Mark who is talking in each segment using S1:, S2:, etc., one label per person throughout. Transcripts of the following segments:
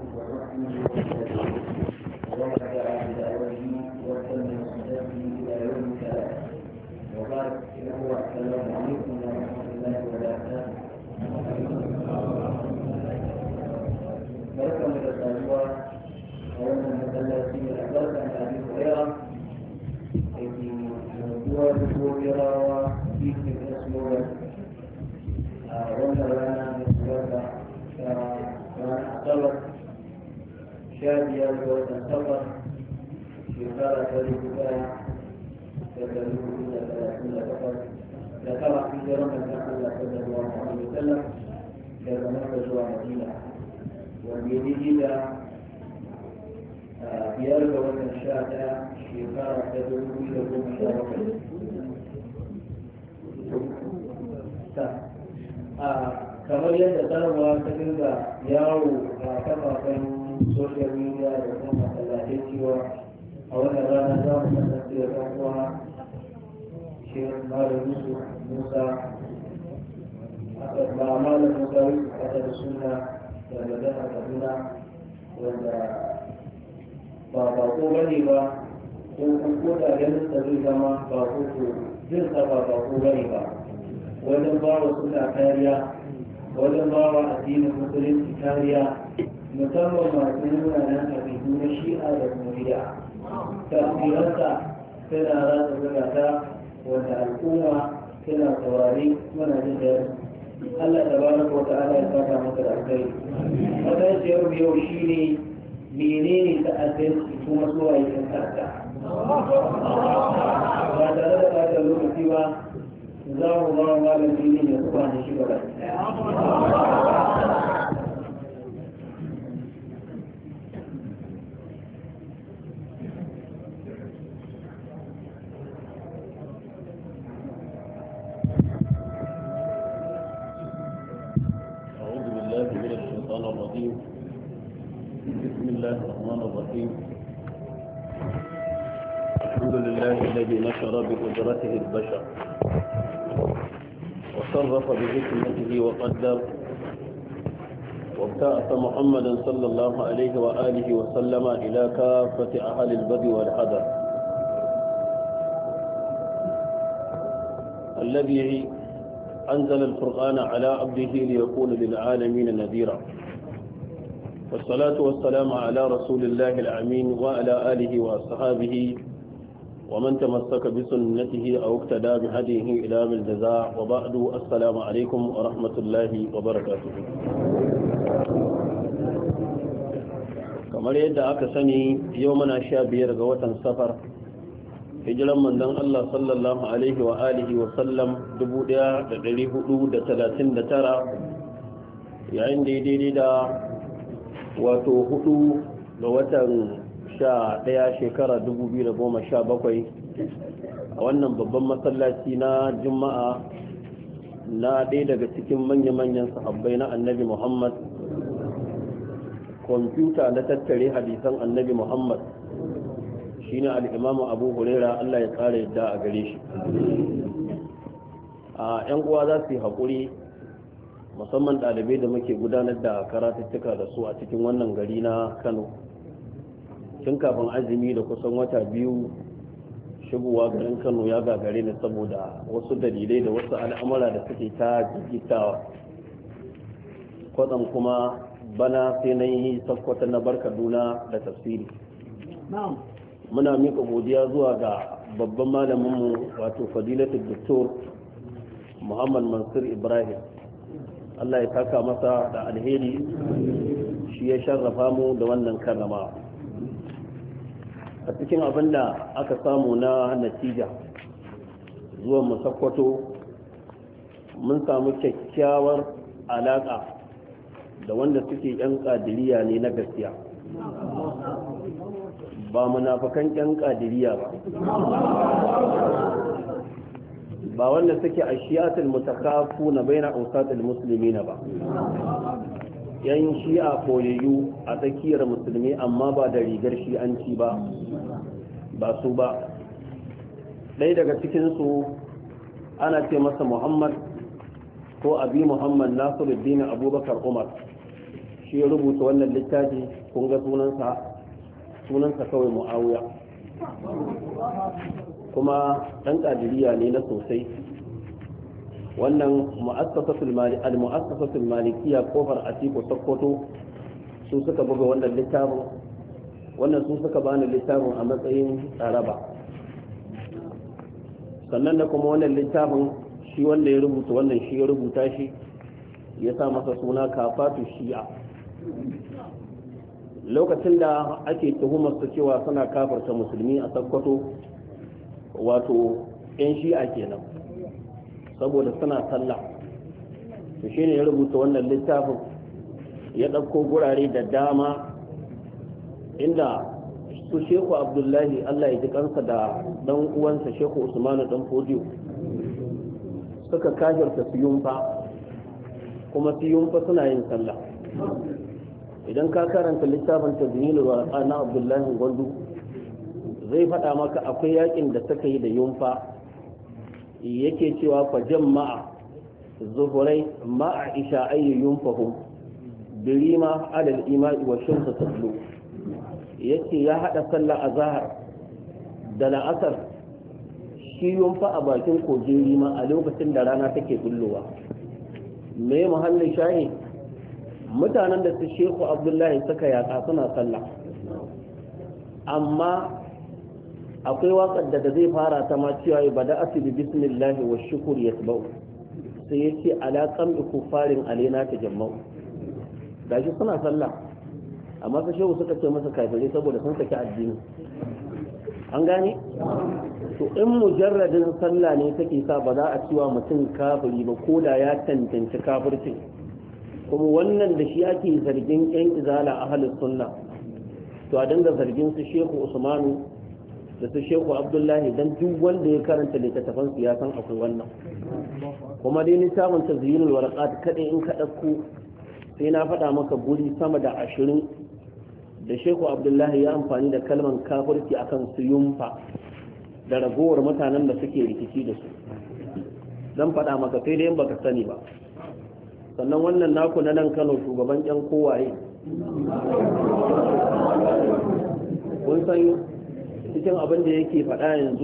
S1: ورحمه ومن دعا بدعوته وسلم بسنته الى يوم القيامه وبارك السلام عليكم ورحمه الله وبركاته. بركه من الاسبوع أولا مثلثي الأحداث عن أبي هريرة في موضوع الهريرة في اسمه وأن لنا نسبة كان أصبت شادية وتنصبت في قارة ذلك تدريب إلى 30 فقط ذكر في جرم النبي صلى الله عليه وسلم كما نخرج مدينة واليديد biyar ga watan 11 shekara ta 2017 kamar yadda sanarwa ta dinga yawo a kafafen social media da kuma masallatai cewa a wannan rana za mu kasance da ɗan uwa shekh malam yusuf musa ba malam musa yusuf a da suna daga jihar kaduna wanda ba bako bane ba ko da ganin sa zai zama ba ko jin sa ba bako bane ba wajen ba wa suna kariya wajen ba wa addinin musulunci kariya musamman masu nuna nan abidu na shi'a da kuma bid'a tasiransa tana rasa zagata wanda al'umma tana saurari muna jin da Allah tabaraka wa ta'ala ya saka maka da alkhairi wannan yau shine menene ta'addanci kuma zuwa yi kan ta'adda ba tare da ɓata lokaci ba za mu ba wa malam dini ne kuma da shi gaba
S2: أعوذ بالله من الشيطان الرجيم بسم الله الرحمن الرحيم الحمد لله الذي نشر بقدرته البشر وصرف بحكمته وقدر وابتعث محمدا صلى الله عليه وآله وسلم إلى كافة أهل البدو والحذر الذي أنزل القرآن على عبده ليكون للعالمين نذيرا والصلاة والسلام على رسول الله الأمين وعلى آله وأصحابه ومن تمسك بسنته أو اقتدى بهديه إلى الجزاء وبعد السلام عليكم ورحمة الله وبركاته kamar yadda aka sani yau muna 15 ga watan safar hijiran manzon Allah sallallahu alaihi wa alihi wa sallam 1439 yayin da daidai da wato 4 ga watan 11 shekara 2017 a wannan babban masallaci na juma'a na ɗaya daga cikin manya-manyan sahabbai na annabi Muhammad kwamfuta na tattare hadisan annabi Muhammad shine al-imamu Abu Huraira Allah ya kare yadda a gare shi a yan uwa za su yi haƙuri musamman ɗalibai da muke gudanar da karatuttuka da su a cikin wannan gari na Kano tun kafin azumi da kusan wata biyu shigowa garin Kano ya gagare ni saboda wasu dalilai da wasu al'amura da suke ta jikitawa kwatsam kuma bana sai na yi sakkwata na bar Kaduna da tafsiri muna mika godiya zuwa ga babban malaminmu wato fadilatul doktor Muhammad Mansur Ibrahim Allah ya saka masa da alheri shi ya sharrafa mu da wannan karrama a cikin abin da aka samu na natija zuwa mu sakkwato mun samu kyakkyawar alaƙa da wanda suke yan ƙadiriya ne na gaskiya ba munafikan yan ƙadiriya ba wanda suke ashiyatul mutakafu na baina ausatul muslimina ba yan shi'a koyayyu a tsakiyar musulmi amma ba da rigar shi'anci ba su ba ɗaya daga cikinsu ana ce masa Muhammad ko abi Muhammad Nasiruddin Abubakar Umar shi ya rubuta wannan littafi. Kun ga sunansa kawai Muawiya, kuma ɗan ƙadiriya ne na sosai. Wannan al-mu'assasatul malikiyya kofar Atiku Sokoto su suka buga wannan littafin. Wannan su suka bani littafin a matsayin tsaraba. Sannan da kuma wannan littafin shi wanda ya rubuta wannan shi ya rubuta shi, ya sa masa suna Kafatu Shi'a. Lokacin da ake tuhumar su cewa suna kafarta musulmi a Sokoto, wato 'yan Shi'a kenan, saboda suna sallah, to shine ya rubuta wannan littafin. Ya ɗauko gurare da dama inda su Shehu Abdullahi Allah ya ji kansa da dan uwansa Shehu Usmanu dan Fodiyo suka kafirta su yunfa, kuma su yunfa suna yin sallah. Idan ka karanta littafin Tazyinul Warqa na Abdullahi Gwandu, zai faɗa maka akwai yakin da suka yi da yunfa. Yake cewa fa jama'a zuhurai ma'a isha'ayyi yunfahum birima alal ima'i wa shamsu tadlu. Yace ya hada sallah azhar da la'asar shi yunfa a bakin kogin rima a lokacin da rana take bullowa. Me muhallin shayi? Mutanen da su Shehu Abdullahi suka yaka suna sallah, amma akwai waƙar da zai fara ta ma cewa bada'atu bi bismillah wa shukr yatba'u, sai yace ala qam'i kufarin alaina tajamma'u. Gashi suna sallah, amma sai Shehu suka ce masa kafirai saboda sun saki addini. An gane? To in mujarradin sallah ne take sa ba za a cewa mutum kafiri ba ko da ya tantance kafircin. Kuma wannan da shi ake zargin yan izala ahlus sunna, to a dinga zargin su Shehu Usmanu da su Shehu Abdullahi, dan duk wanda ya karanta littattafan su ya san akwai wannan. Kuma dai littafin Tazyinul Warqat kadai in ka dauko sai na faɗa maka guri sama da 20 da Shehu Abdullahi ya amfani da kalman kafirci akan su yunfa da ragowar mutanen da suke rikici da su. Zan faɗa maka sai dai in baka sani ba. Sannan wannan naku na nan Kano shugaban ƴan kowaye, kun san cikin abin da yake faɗa yanzu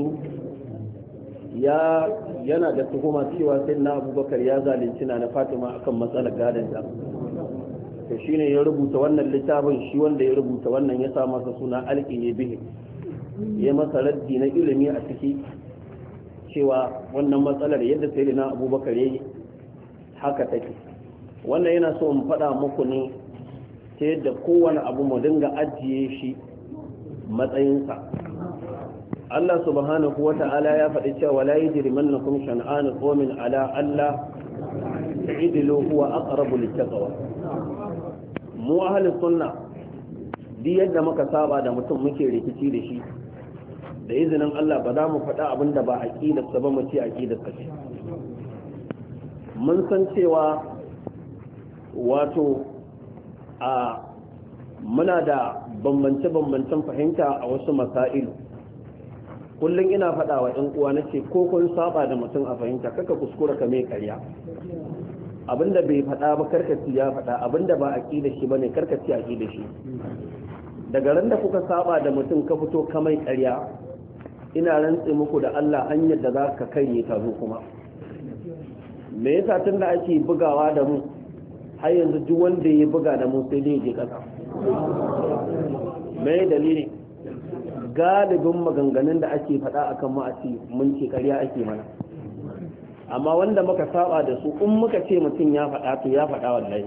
S2: yana da tuhuma cewa sai na Abubakar ya zalunci na Fatima akan matsalar gadonta. To shine ya rubuta wannan littafin, shi wanda ya rubuta wannan ya sa masa suna alƙine bihi, ya masa raddi na ilimi a ciki cewa wannan matsalar yadda sai na Abubakar yayi haka take. Wannan yana so in faɗa muku ne ta yadda kowane abu mu dinga ajiye shi matsayinsa. Allah subhanahu wa ta'ala ya faɗi cewa la yajrimannakum shan'anu qawmin ala alla ta'dilu huwa aqrabu littaqwa. Mu ahlus sunna di yadda muka saba da mutum muke rikici da shi, da izinin Allah ba za mu faɗa abin da ba aqidarsa ba mu ce aqidarsa ce. Mun san cewa wato muna da bambance-bambancen fahimta a wasu masailu. Kullum ina faɗa wa ‘yan uwa na ce ko kun saba da mutum a fahimta kaka kuskura ka mai karya. Abinda bai faɗa ba karkaci ya faɗa, abinda ba a ƙi da shi ba ne karkaci a ƙi da shi. Daga ran da kuka saba da mutum ka fito ka mai karya, ina rantse muku da Allah hanyar da za ka karye ta zo kuma. Me yasa tun da ake bugawa da mu har yanzu duk wanda ya buga da mu sai dai je kasa? Me dalili? Galibin maganganun da ake faɗa akan mu a ce mun ce ƙarya ake mana, amma wanda muka saba da su in muka ce mutum ya faɗa to ya faɗa wallahi.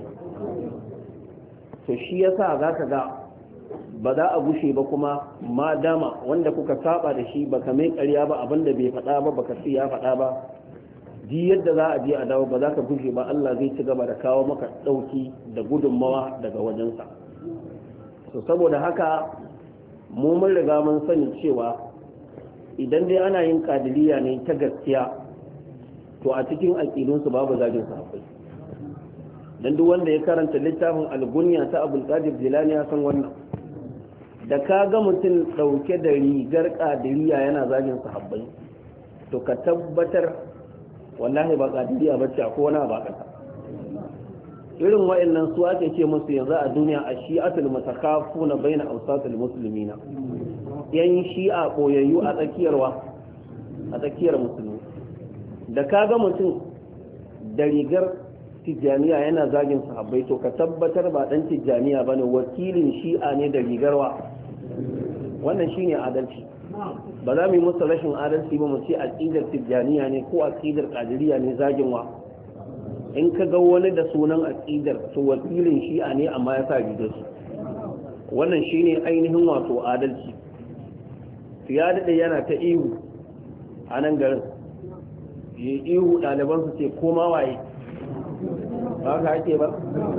S2: To shi yasa zaka ga ba za a gushe ba kuma ma dama wanda kuka saba da shi baka mai ƙarya ba, abinda bai faɗa ba baka ce ya faɗa ba, ji yadda za a je a dawo ba za ka gushe ba, Allah zai ci gaba da kawo maka ɗauki da gudunmawa daga wajensa. So saboda haka mu mun riga mun sani cewa idan dai ana yin kadiriya ne ta gaskiya, to a cikin aƙidunsu babu zagin sahabbai. Dan duk wanda ya karanta littafin al-Gunya ta Abdul Qadir Jilani ya san wannan. Da ka ga mutum dauke da rigar kadiriya yana zagin sahabbai, to ka tabbatar wallahi ba kadiriya bace ko wani ba kasa. irin wa'annan su ake ce musu yanzu a duniya a shi'atul mutakhafuna baina awsatul muslimina yan shi'a koyayyu a tsakiyar musulmi da kaga mutum da rigar tijjaniya yana zagin sahabbai to ka tabbatar ba dan tijjaniya bane wakilin shi'a ne da rigarwa wannan shine adalci ba za mu yi musu rashin adalci ba mu ce aqidar tijjaniya ne ko aqidar qadiriyya ne zagin wa in ka ga wani da sunan aqidar to wakilin shi'a ne amma ya sa rigar su wannan shine ainihin wato adalci ya dade yana ta ihu a nan garin yi ihu ɗaliban su ce koma waye ba ka ake ba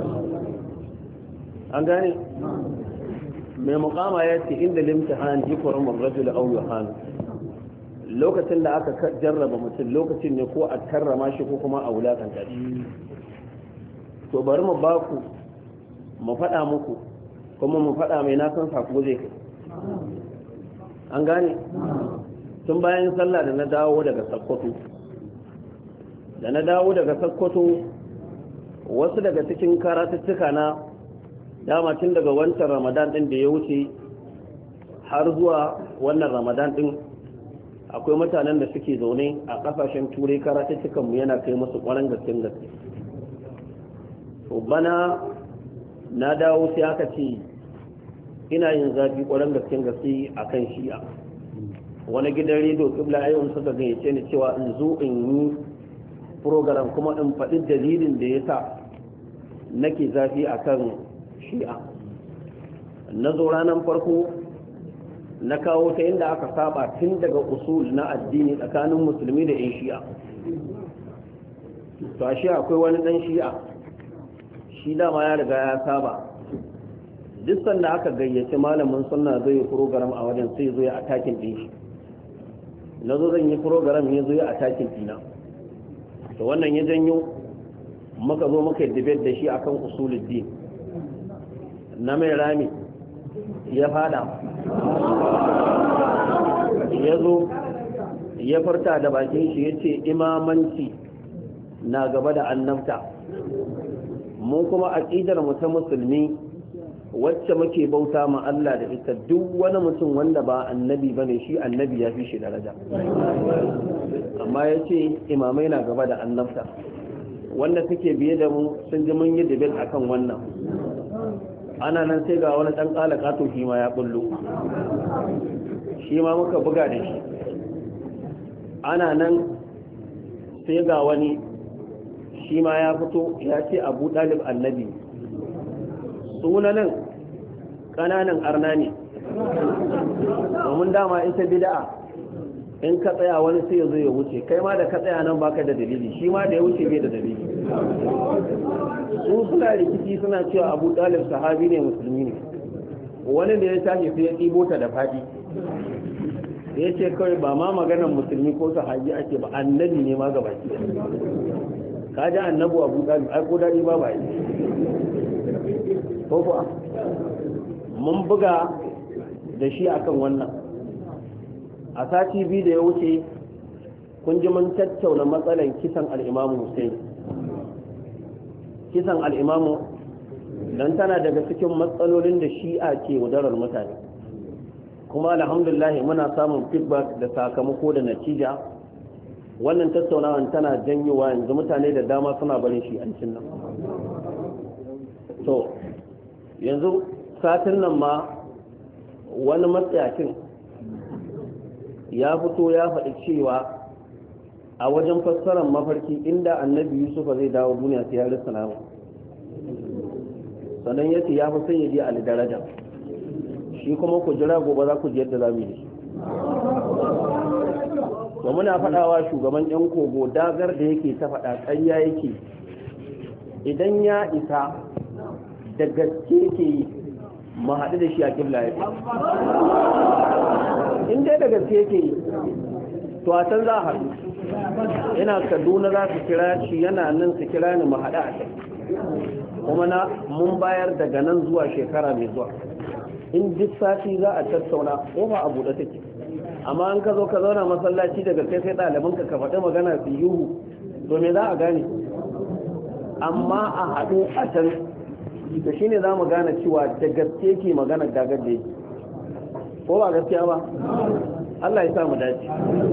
S2: an gane mai mukama ya ce inda limtihan jikurin mamrajul au yohanu lokacin da aka jarraba mutum lokacin ne ko a karrama shi ko kuma a wulakanta shi to bari mu baku mu faɗa muku kuma mu faɗa mai nasan sako zai kai an gane tun bayan sallah da na dawo daga sakkwato wasu daga cikin karatuttuka na dama tun daga wancan ramadan din da ya wuce har zuwa wannan ramadan din akwai mutanen da suke zaune a kasashen turai karatuttukanmu yana kai musu kwanan gaske bana na dawo sai aka ce ina yin zafi kwanan gaske a kan shi'a wani gidan rediyo kibla ayyun suka gayyace ni cewa in zo in yi program kuma in faɗi dalilin da ya sa nake zafi a kan shi'a na zo ranar farko na kawo ta inda aka saba tun daga usul na addini tsakanin musulmi da 'yan shi'a to a shi'a akwai wani ɗan shi'a shi dama ya riga ya saba duk sanda aka gayyaci malamin sunna zai yi program a wajen sai zo ya atakin ɗin shi na zo zan yi program ya zo ya atakin ɗina to wannan ya janyo muka zo muka debate da shi akan usuluddin na mai rami ya fada ya zo ya farta da bakin shi ya ce imamanci na gaba da annabta mu kuma aqidar mu ta musulmi wacce muke bauta ma Allah da ita duk wani mutum wanda ba annabi bane shi annabi ya fi shi daraja amma ya ce imamai na gaba da annabta wanda suke biye da mu sun ji mun yi debate akan wannan ana nan sai ga wani ɗan ƙalaka to shi ma ya bullo shi ma muka buga da shi ana nan sai ga wani shi ma ya fito ya ce abu ɗalib annabi sunanan ƙananan arna ne domin dama ita bida'a in ka tsaya wani sai ya zo ya wuce kai ma da ka tsaya nan baka da dalili shi ma da ya wuce bai da dalili su suna rikici suna cewa abu ɗalib sahabi ne musulmi ne wani da ya tashi sai ya ɗibo ta da faɗi ya ce kawai ba ma maganar musulmi ko sahabi ake ba annabi ne ma gabaki ka ji annabu abu ɗalib ai ko daɗi ba yi ko kuwa mun buga da shi akan wannan a sati biyu da ya wuce kun ji mun tattauna matsalar kisan al'imamu Hussein kisan al'imamu don tana daga cikin matsalolin da shi'a ke wadarar mutane kuma alhamdulillah muna samun feedback da sakamako da natija wannan tattaunawan tana janyowa yanzu mutane da dama suna barin shi'ancin nan to yanzu satin nan ma wani matsayacin ya fito ya faɗi cewa a wajen fassarar mafarki inda annabi yusuf zai dawo duniya sai ya rissa namu sannan ya ce ya fi sai ya je ali daraja shi kuma ku jira gobe za ku ji yadda za mu yi ba muna faɗawa shugaban yan kogo dagar da yake ta faɗa ƙarya yake idan ya isa da gaske yake yi mu haɗu da shi a kibla ya in dai da gaske yake yi to a can za a haɗu ina kaduna za su kira shi yana nan su kira ni mu haɗu a can kuma na mun bayar daga nan zuwa shekara mai zuwa in duk sati za a tattauna kofa a buɗe take amma an ka zo ka zauna masallaci daga kai sai ɗalibanka ka faɗi magana su yuhu to me za a gane amma a haɗu a can da shi ne za mu gane cewa da gaske ke magana gagar da yake ko ba gaskiya ba Allah ya sa mu dace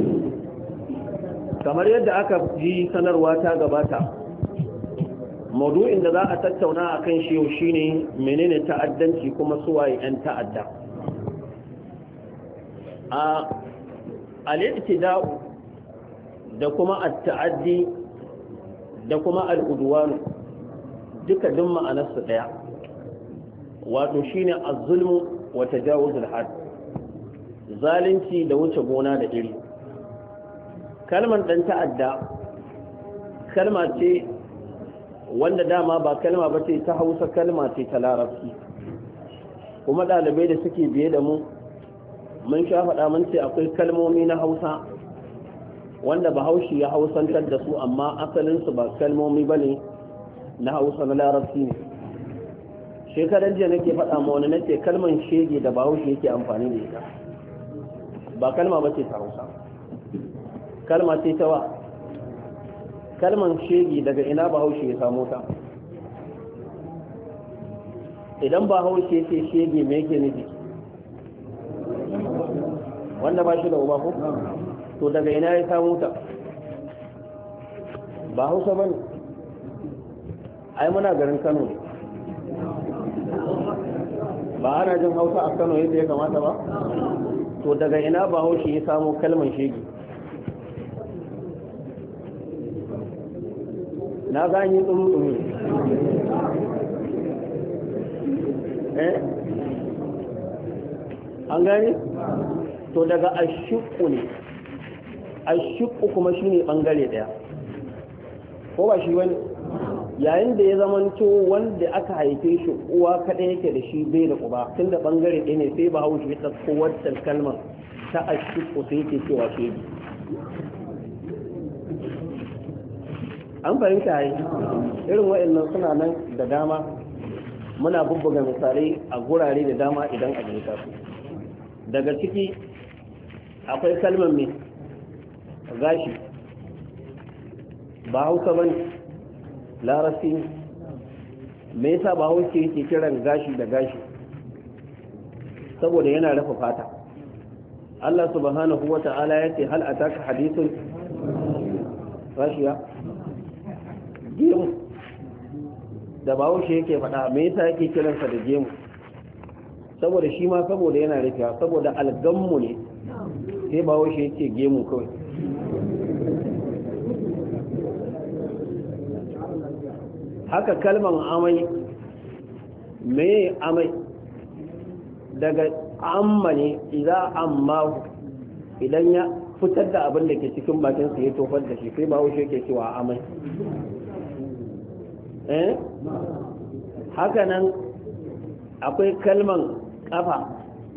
S2: kamar yadda aka ji sanarwa ta gabata maudu'in da za a tattauna a kan shi yau shine menene ta'addanci kuma suwaye 'yan ta'adda a al-i'tida'u da kuma at-ta'addi da kuma al-udwan duka duk ma'anarsu daya wato shine az-zulmu wa tajawuzul hadd zalunci da wuce gona da iri kalmar dan ta'adda kalma ce wanda dama ba kalma ba ce ta Hausa kalma ce ta Larabci kuma dalibai da suke biye da mu mun sha faɗa mun ce akwai kalmomi na Hausa wanda Bahaushe ya hausantar da su amma asalinsu ba kalmomi bane na Hausa na Larabci ne shekaran jiya nake faɗa ma wani nace kalman shege da Bahaushe yake amfani da ita ba kalma ba ce ta Hausa kalma ce ta wa kalman shege daga ina Bahaushe ya samu ta idan Bahaushe yake shege me yake nufi wanda ba shi da uba ko to daga ina ya samu ta ba Hausa bane ai muna garin Kano ne ba ana jin Hausa a Kano yadda ya kamata ba to daga ina Bahaushe ya samu kalman shege na gani tsuru an gani to daga ashiku ne ashiku kuma shine bangare daya ko ba shi wani yayin da ya zamanto wanda aka haife shi uwa kaɗai yake da shi bai da uba tun da ɓangare ɗaya ne sai ba haushi ya ɗauko wancan kalmar ta ashiku sai yake cewa shege an fahimta yi irin wa'annan suna nan da dama muna bubbuga misalai a gurare da dama idan a gani su daga ciki akwai kalmar mai gashi ba Hausa bane larasi me yasa ba Hausa yake kiran gashi da gashi saboda yana rufe fata Allah subhanahu wata'ala yace hal ataka hadithun gashiya gemu da ba Hausa yake faɗa me yasa yake kiransa da gemu saboda shi ma saboda yana rufe saboda algammu ne sai ba Hausa yake gemu kawai haka kalman amai me amai daga amma ne idan ya fitar da abin da ke cikin bakinsa ya tofar da shi sai ba wuce ke cewa amai haka nan akwai kalman kafa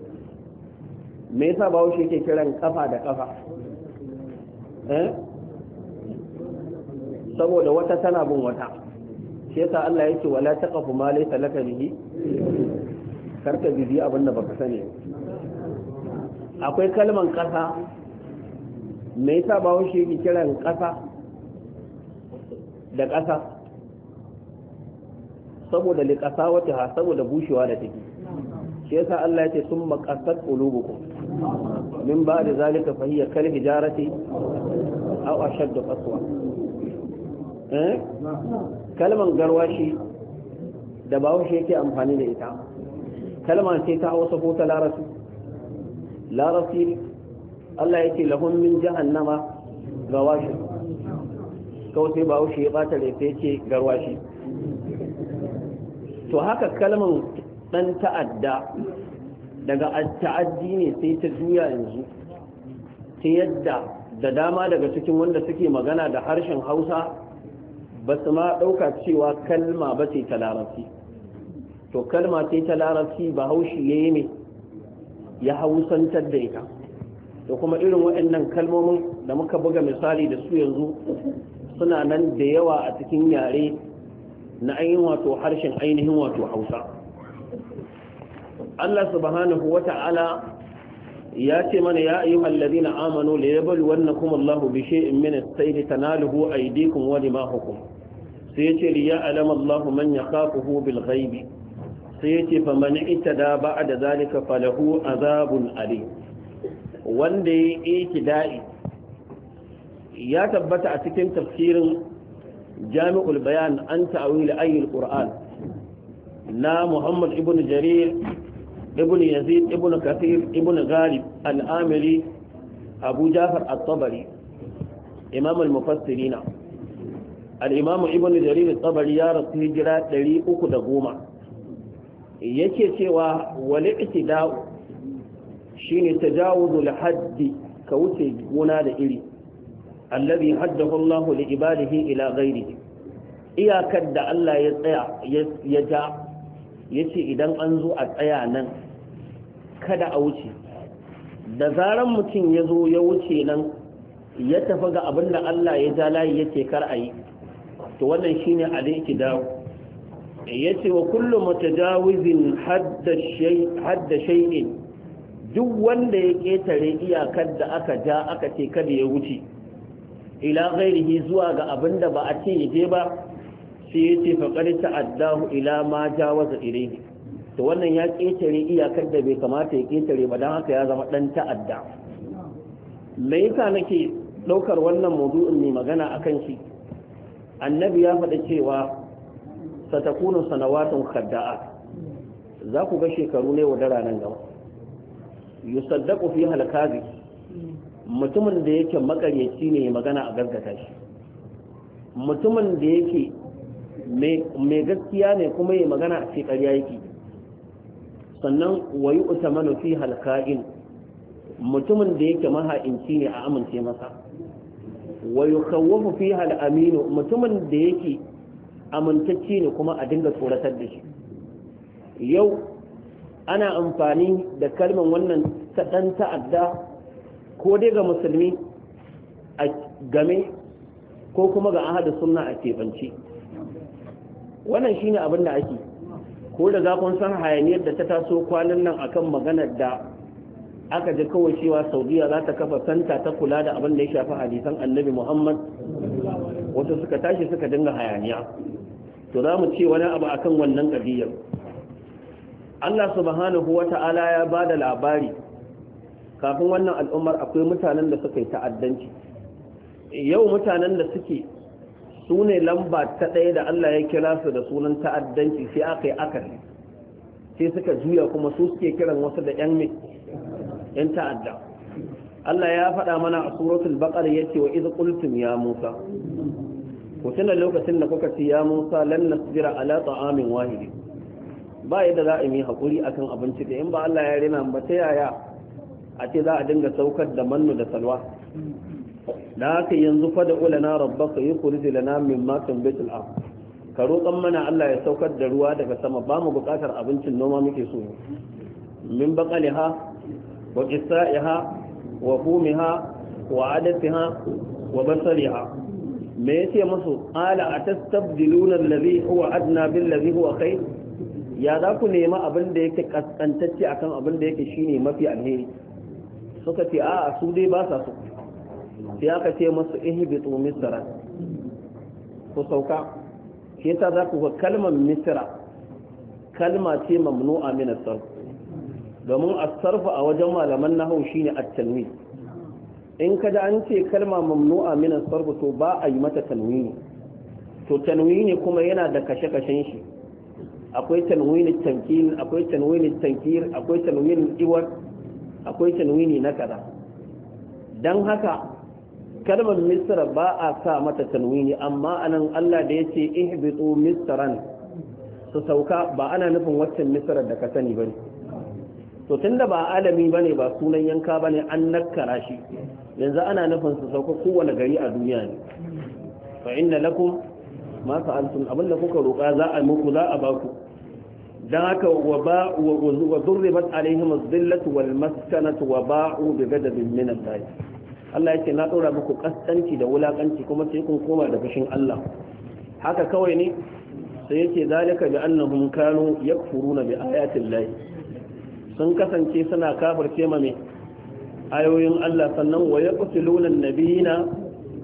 S2: me yasa ba wuce ke kiran kafa da kafa saboda wata tana bin wata shi yasa Allah yake wala taqfu ma laysa laka bihi karka bibi abinda baka sani akwai kalman kasa me yasa bawo shi yake kiran kasa da kasa saboda li qasawatiha saboda bushewa da take shi yasa Allah yake summa qasat qulubukum min ba'di zalika fa hiya kal hijarati aw ashaddu qaswa kalman garwashi da bahaushe yake amfani da ita kalman ce ta Hausa ko ta larasi Allah yake lahum min jahannama gawashi kawai sai bahaushe ya bata da sai yake garwashi to haka kalman dan ta'adda daga ta'addi ne sai ta juya yanzu ta yadda da dama daga cikin wanda suke magana da harshen Hausa ba su ma ɗauka cewa kalma ba ce ta larabci to kalma ce ta larabci ba haushi ya yi ne ya hausantar da ita to kuma irin waɗannan kalmomin da muka buga misali da su yanzu suna nan da yawa a cikin yare na ainihin wato harshen ainihin wato Hausa Allah subhanahu wata'ala ya ce mana ya ayyuhal ladina amanu la yabluwannakum Allahu bi shay'in min as-sayd tanaluhu aydikum wa dimahukum sai yace li ya'lam Allahu man yakhafuhu bil ghaibi sai yace fa man itada ba'da zalika falahu azabun alim wanda ya ikida'i ya tabbata a cikin tafsirin jami'ul bayan an ta'awil ayyul qur'an na Muhammad ibn Jarir ibn Yazid ibn Kathir ibn Ghalib al-Amili Abu Jafar at-Tabari imam al-mufassirin al-imam ibn Jarir at-Tabari ya rasu hijira 310 yake cewa wal iktida'u shine tajawuzul haddi ka wuce gona da iri allazi haddahu Allah li ibadihi ila ghairihi iyakar da Allah ya tsaya ya ja yace idan an zo a tsaya nan kada a wuce da zaran mutum ya zo ya wuce nan ya tafi ga abin da Allah ya ja layi yace kar a yi to wannan shine al-iktida'u yace wa kullu mutajawizin hadda shay'in duk wanda ya ketare iyakar da aka ja aka ce kada ya wuce ila ghairihi zuwa ga abinda ba a ce yaje ba sai yace faqad ta'addahu ila ma jawaza ilayhi to wannan ya ketare iyakar da bai kamata ya ketare ba dan haka ya zama dan ta'adda me yasa nake daukar wannan mawdu'in ne magana akan shi annabi ya faɗa cewa satakunu sanawatun khadda'a za ku ga shekaru ne wa dara nan gaba yusaddaqu fiha al-kadhib mutumin da yake makaryaci ne magana a gaskata shi mutumin da yake mai gaskiya ne kuma yi magana a ce ƙarya yake sannan wayi utamanu fi halka'in mutumin da yake maha'inci ne a amince masa wayu khawwafu fi aminu mutumin da yake amintacce ne kuma a dinga tsoratar da shi yau ana amfani da kalmar wannan ta ɗan ta'adda ko dai ga musulmi a game ko kuma ga ahadu sunna a keɓance wannan shine abin da ake ko da za kun san hayaniyar da ta taso kwanan nan akan maganar da aka ji kawai cewa saudiya za ta kafa santa ta kula da abin da ya shafi hadisan annabi muhammad wasu suka tashi suka dinga hayaniya to za mu ce wani abu akan wannan ƙabiyar Allah subhanahu wa ta'ala ya ba da labari kafin wannan al'ummar akwai mutanen da suka yi ta'addanci yau mutanen da suke su ne lamba ta ɗaya da Allah ya kira su da sunan ta'addanci sai aka yi akari sai suka juya kuma su suke kiran wasu da ‘yan ta'adda Allah ya faɗa mana a suratul baqara yace wa idh qultum ya Musa ku tuna lokacin da kuka ce ya Musa lan nasbira ala ta'amin wahid ba yadda za a yi hakuri akan abinci da in ba Allah ya rina ba ta yaya a ce za a dinga saukar da mannu da salwa da haka yanzu fa da ulana rabbaka yukhrij lana mimma tunbitul ard ka roƙan mana Allah ya saukar da ruwa daga sama ba mu buƙatar abincin noma muke so min baqaliha wa qisaiha wa fumiha wa adatiha wa basariha me yace musu ala atastabdiluna alladhi huwa adna bil ladhi huwa khair ya za ku nema abin da yake kaskantacce akan abin da yake shine mafi alheri suka ce a'a su dai ba sa so sai aka ce musu ihbitu misra ku sauka shi yasa za ku ga kalmar misra kalma ce mamnu'a min as-sarf domin as-sarf a wajen malaman nahwu shine at-tanwin in kada an ce kalma mamnu'a min as-sarf to ba a yi mata tanwini to tanwini kuma yana da kashe-kashen shi akwai tanwinin tamkin akwai tanwinin tankir akwai tanwinin iwar akwai tanwini na kaza dan haka kalmar misra ba a sa mata tanwini amma anan Allah da yace ihbitu misran su sauka ba ana nufin waccan misra da ka sani bane to tunda ba alami bane ba sunan yanka bane an nakkara shi yanzu ana nufin su sauka kowane gari a duniya ne fa inna lakum ma sa'altum abinda kuka roƙa za a muku za a baku dan haka wa durribat alaihim az-zillatu wal maskanatu wa ba'u bi ghadabin min Allah Allah yake na dora muku kaskanci da wulakanci kuma sai kun koma da fushin Allah haka kawai ne sai yake zalika bi annahum kanu yakfuruna bi ayati Allah sun kasance suna kafirce ma me ayoyin Allah sannan wa yaqtuluna an-nabiyina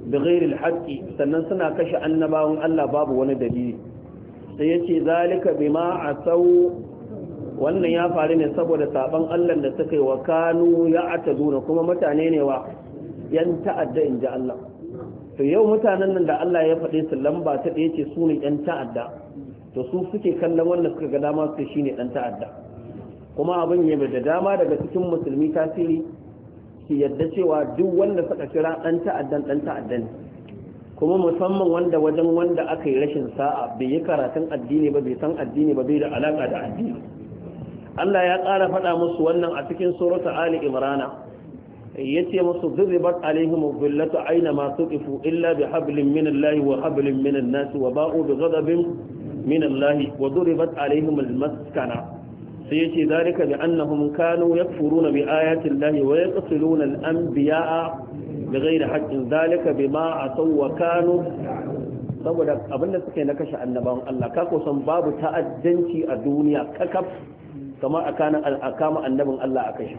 S2: bighairi alhaqi sannan suna kashe annabawan Allah babu wani dalili sai yace zalika bima asau wannan ya faru ne saboda saban Allah da suka yi wa kanu ya'taduna kuma mutane ne wa yan ta'adda inji Allah to yau mutanen nan da Allah ya faɗe su lamba ta ɗaya ce su ne yan ta'adda to su suke kallon wanda suka ga dama su shine dan ta'adda kuma abin ya da dama daga cikin musulmi tasiri su yadda cewa duk wanda suka kira dan ta'adda ne kuma musamman wanda wajen wanda aka yi rashin sa'a bai yi karatun addini ba bai san addini ba bai da alaka da addini Allah ya ƙara faɗa musu wannan a cikin surata Ali Imrana yace musu dhribat alaihim dhillatu aina ma tuqifu illa bihablin min Allah wa hablin min an-nas wa ba'u bighadabin min Allah wa dhribat alaihim al-maskana sai yace zalika bi annahum kanu yakfuruna bi ayati Allah wa yaqtuluna al-anbiya'a bighayri haqqin zalika bima asaw wa kanu saboda abinda suke na kashe annabawan Allah ka san babu ta'addanci a duniya kakaf kamar a kama annabin Allah a kashe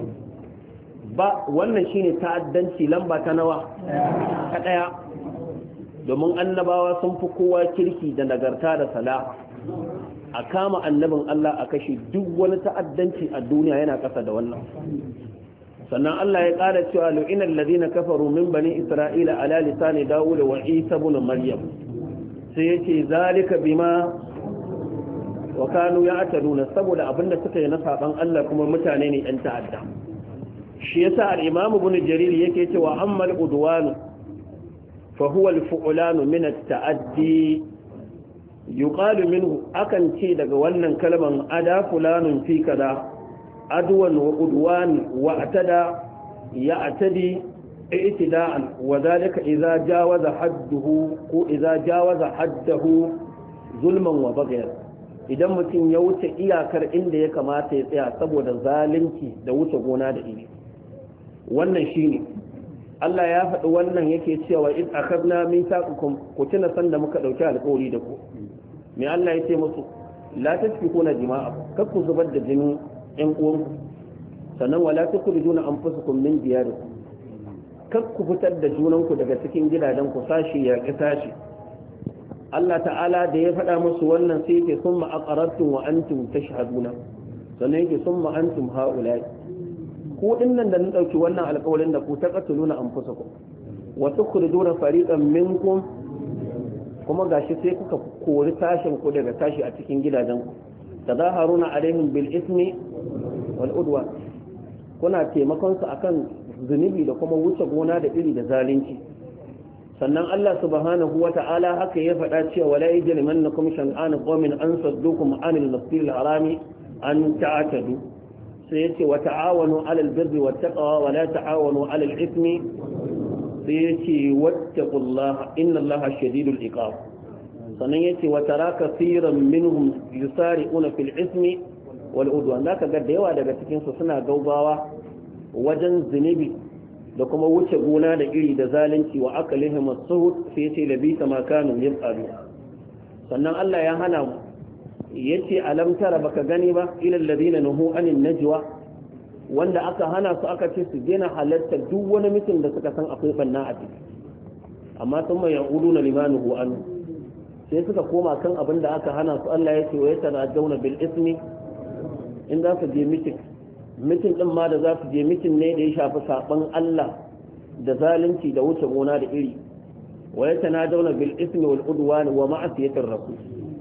S2: ba wannan shine ta'addanci lamba ta nawa ta daya domin annabawa sun fi kowa kirki da nagarta da salaha a kama annabin Allah a kashe duk wani ta'addanci a duniya yana kasa da wannan sannan Allah ya ƙara cewa lu'inal ladina kafaru min bani isra'ila ala lisani dawud wa isa ibn maryam sai yace zalika bima wa kanu ya'taduna saboda abinda suka yi na saban Allah kuma mutane ne yan ta'adda shi yasa al-imam ibn jarir yake cewa amma al-udwan fa huwa al-fu'lan min at-ta'addi yuqalu minhu akan ce daga wannan kalman ada fulanun fi kaza adwan wa udwan wa atada ya'tadi i'tida'an wa dhalika idza jawaza hadduhu ko idza jawaza haddahu zulman wa baghyan idan mutum ya wuce iyakar inda ya kamata ya tsaya saboda zalunci da wuce gona da iri wannan shine Allah ya faɗi wannan yake cewa id akhadna mithaqakum ku tuna sanda muka dauki alƙawari da ku me Allah ya ce musu la tasfikuna jima'a kar ku zubar da jinin ƴan uwanku sannan wala tukhrijuna anfusakum min diyarikum kar ku fitar da junanku daga cikin gidajen ku sashi ya ki sashi Allah ta'ala da ya faɗa musu wannan sai yake summa aqarrtum wa antum tashhaduna sannan yake summa antum haula'i ku dinnan da nan dauki wannan alƙawarin da ku taqatuluna anfusakum wa tukhrijuna fariqan minkum kuma gashi sai kuka kori tashin ku daga tashi a cikin gidajen ku tadaharuna alaihim bil ismi wal udwan kuna taimakon su akan zunubi da kuma wuce gona da iri da zalunci sannan Allah subhanahu wata'ala haka ya faɗa cewa wala yajrimannakum shan'an qawmin an saddukum anil masjidil harami an ta'tadu sai yace wa ta'awanu 'alal birri wat taqwa wa la ta'awanu 'alal ithmi sai yace wattaqullaha innallaha shadidul iqab sannan yace wa tara kaseeran minhum yusari'una fil ithmi wal udwan zaka ga da yawa daga cikin su suna gaugawa wajen zunubi da kuma wuce gona da iri da zalunci wa akalihim as-suhud sai yace labisa ma kanu yaf'alu sannan Allah ya hana mu yace alam tara baka gani ba ila alladhina nuhu anin najwa wanda aka hana su aka ce su daina halatta duk wani mutum da suka san akwai banna a ciki amma sun mai yaquluna limanuhu an sai suka koma kan abin da aka hana su Allah yace wa yatanajawna bil ismi in za su je mitin din ma da za su je mitin ne da ya shafi saban Allah da zalunci da wuce gona da iri wa yatanadawna bil ismi wal udwan wa ma'asiyatir rasul